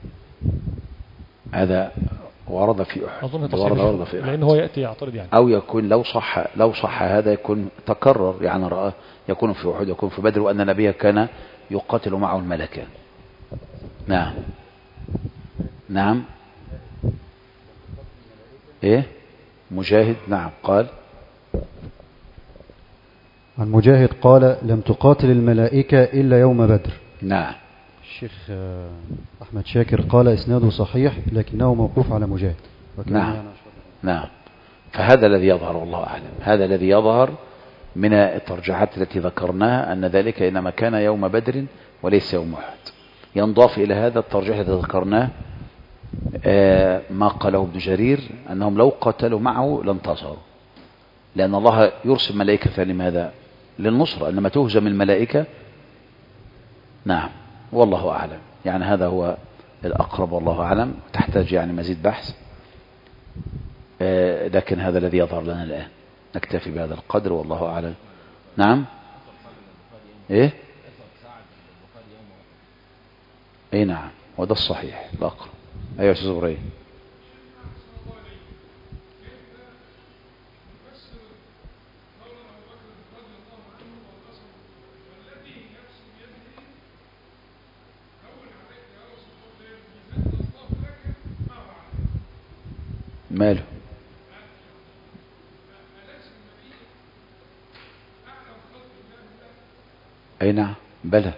Speaker 1: هذا ورد في أحد،
Speaker 2: أظن
Speaker 1: ورد ورد في أحد،
Speaker 2: لأنه هو يأتي يعترض يعني.
Speaker 1: أو يكون لو صح لو صح هذا يكون تكرر، يعني رأى يكون في أحد يكون في بدر، وأن النبي كان يقاتل معه الملكان. نعم. نعم. إيه مجاهد نعم قال:
Speaker 5: عن مجاهد قال: لم تقاتل الملائكة إلا يوم بدر.
Speaker 1: نعم.
Speaker 5: الشيخ أحمد شاكر قال: إسناده صحيح لكنه موقوف على مجاهد.
Speaker 1: نعم. نعم. فهذا الذي يظهر والله أعلم، هذا الذي يظهر من الترجيحات التي ذكرناها، أن ذلك إنما كان يوم بدر وليس يوم أحد. ينضاف إلى هذا الترجيح الذي ذكرناه ما قاله ابن جرير أنهم لو قاتلوا معه لانتصروا، لأن الله يرسل ملائكة لماذا؟ للنصرة، إنما تهزم الملائكة. نعم. والله أعلم، يعني هذا هو الأقرب والله أعلم، تحتاج يعني مزيد بحث، لكن هذا الذي يظهر لنا الآن. نكتفي بهذا القدر والله أعلم. نعم. إيه إيه نعم، وده الصحيح الأقرب. أيها أستاذ إبراهيم. ماله؟ أي نعم بلى.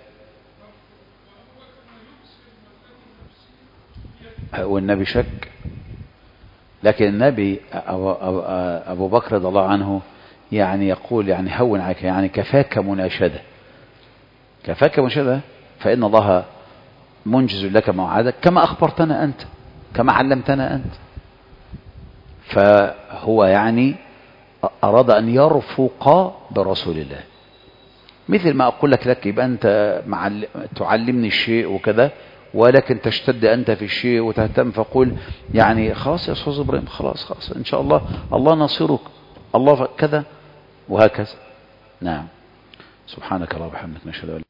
Speaker 1: والنبي شك، لكن النبي أبو بكر رضي الله عنه يعني يقول يعني هون عليك، يعني كفاك مناشدة، كفاك مناشدة، فإن الله منجز لك موعدك كما أخبرتنا أنت، كما علمتنا أنت. فهو يعني أراد أن يرفق برسول الله، مثل ما أقول لك لك يبقى أنت تعلمني الشيء وكذا، ولكن تشتد أنت في الشيء وتهتم، فقول يعني خلاص يا أستاذ إبراهيم، خلاص خلاص إن شاء الله الله ناصرك، الله كذا وهكذا. نعم. سبحانك اللهم وبحمدك، نشهد أن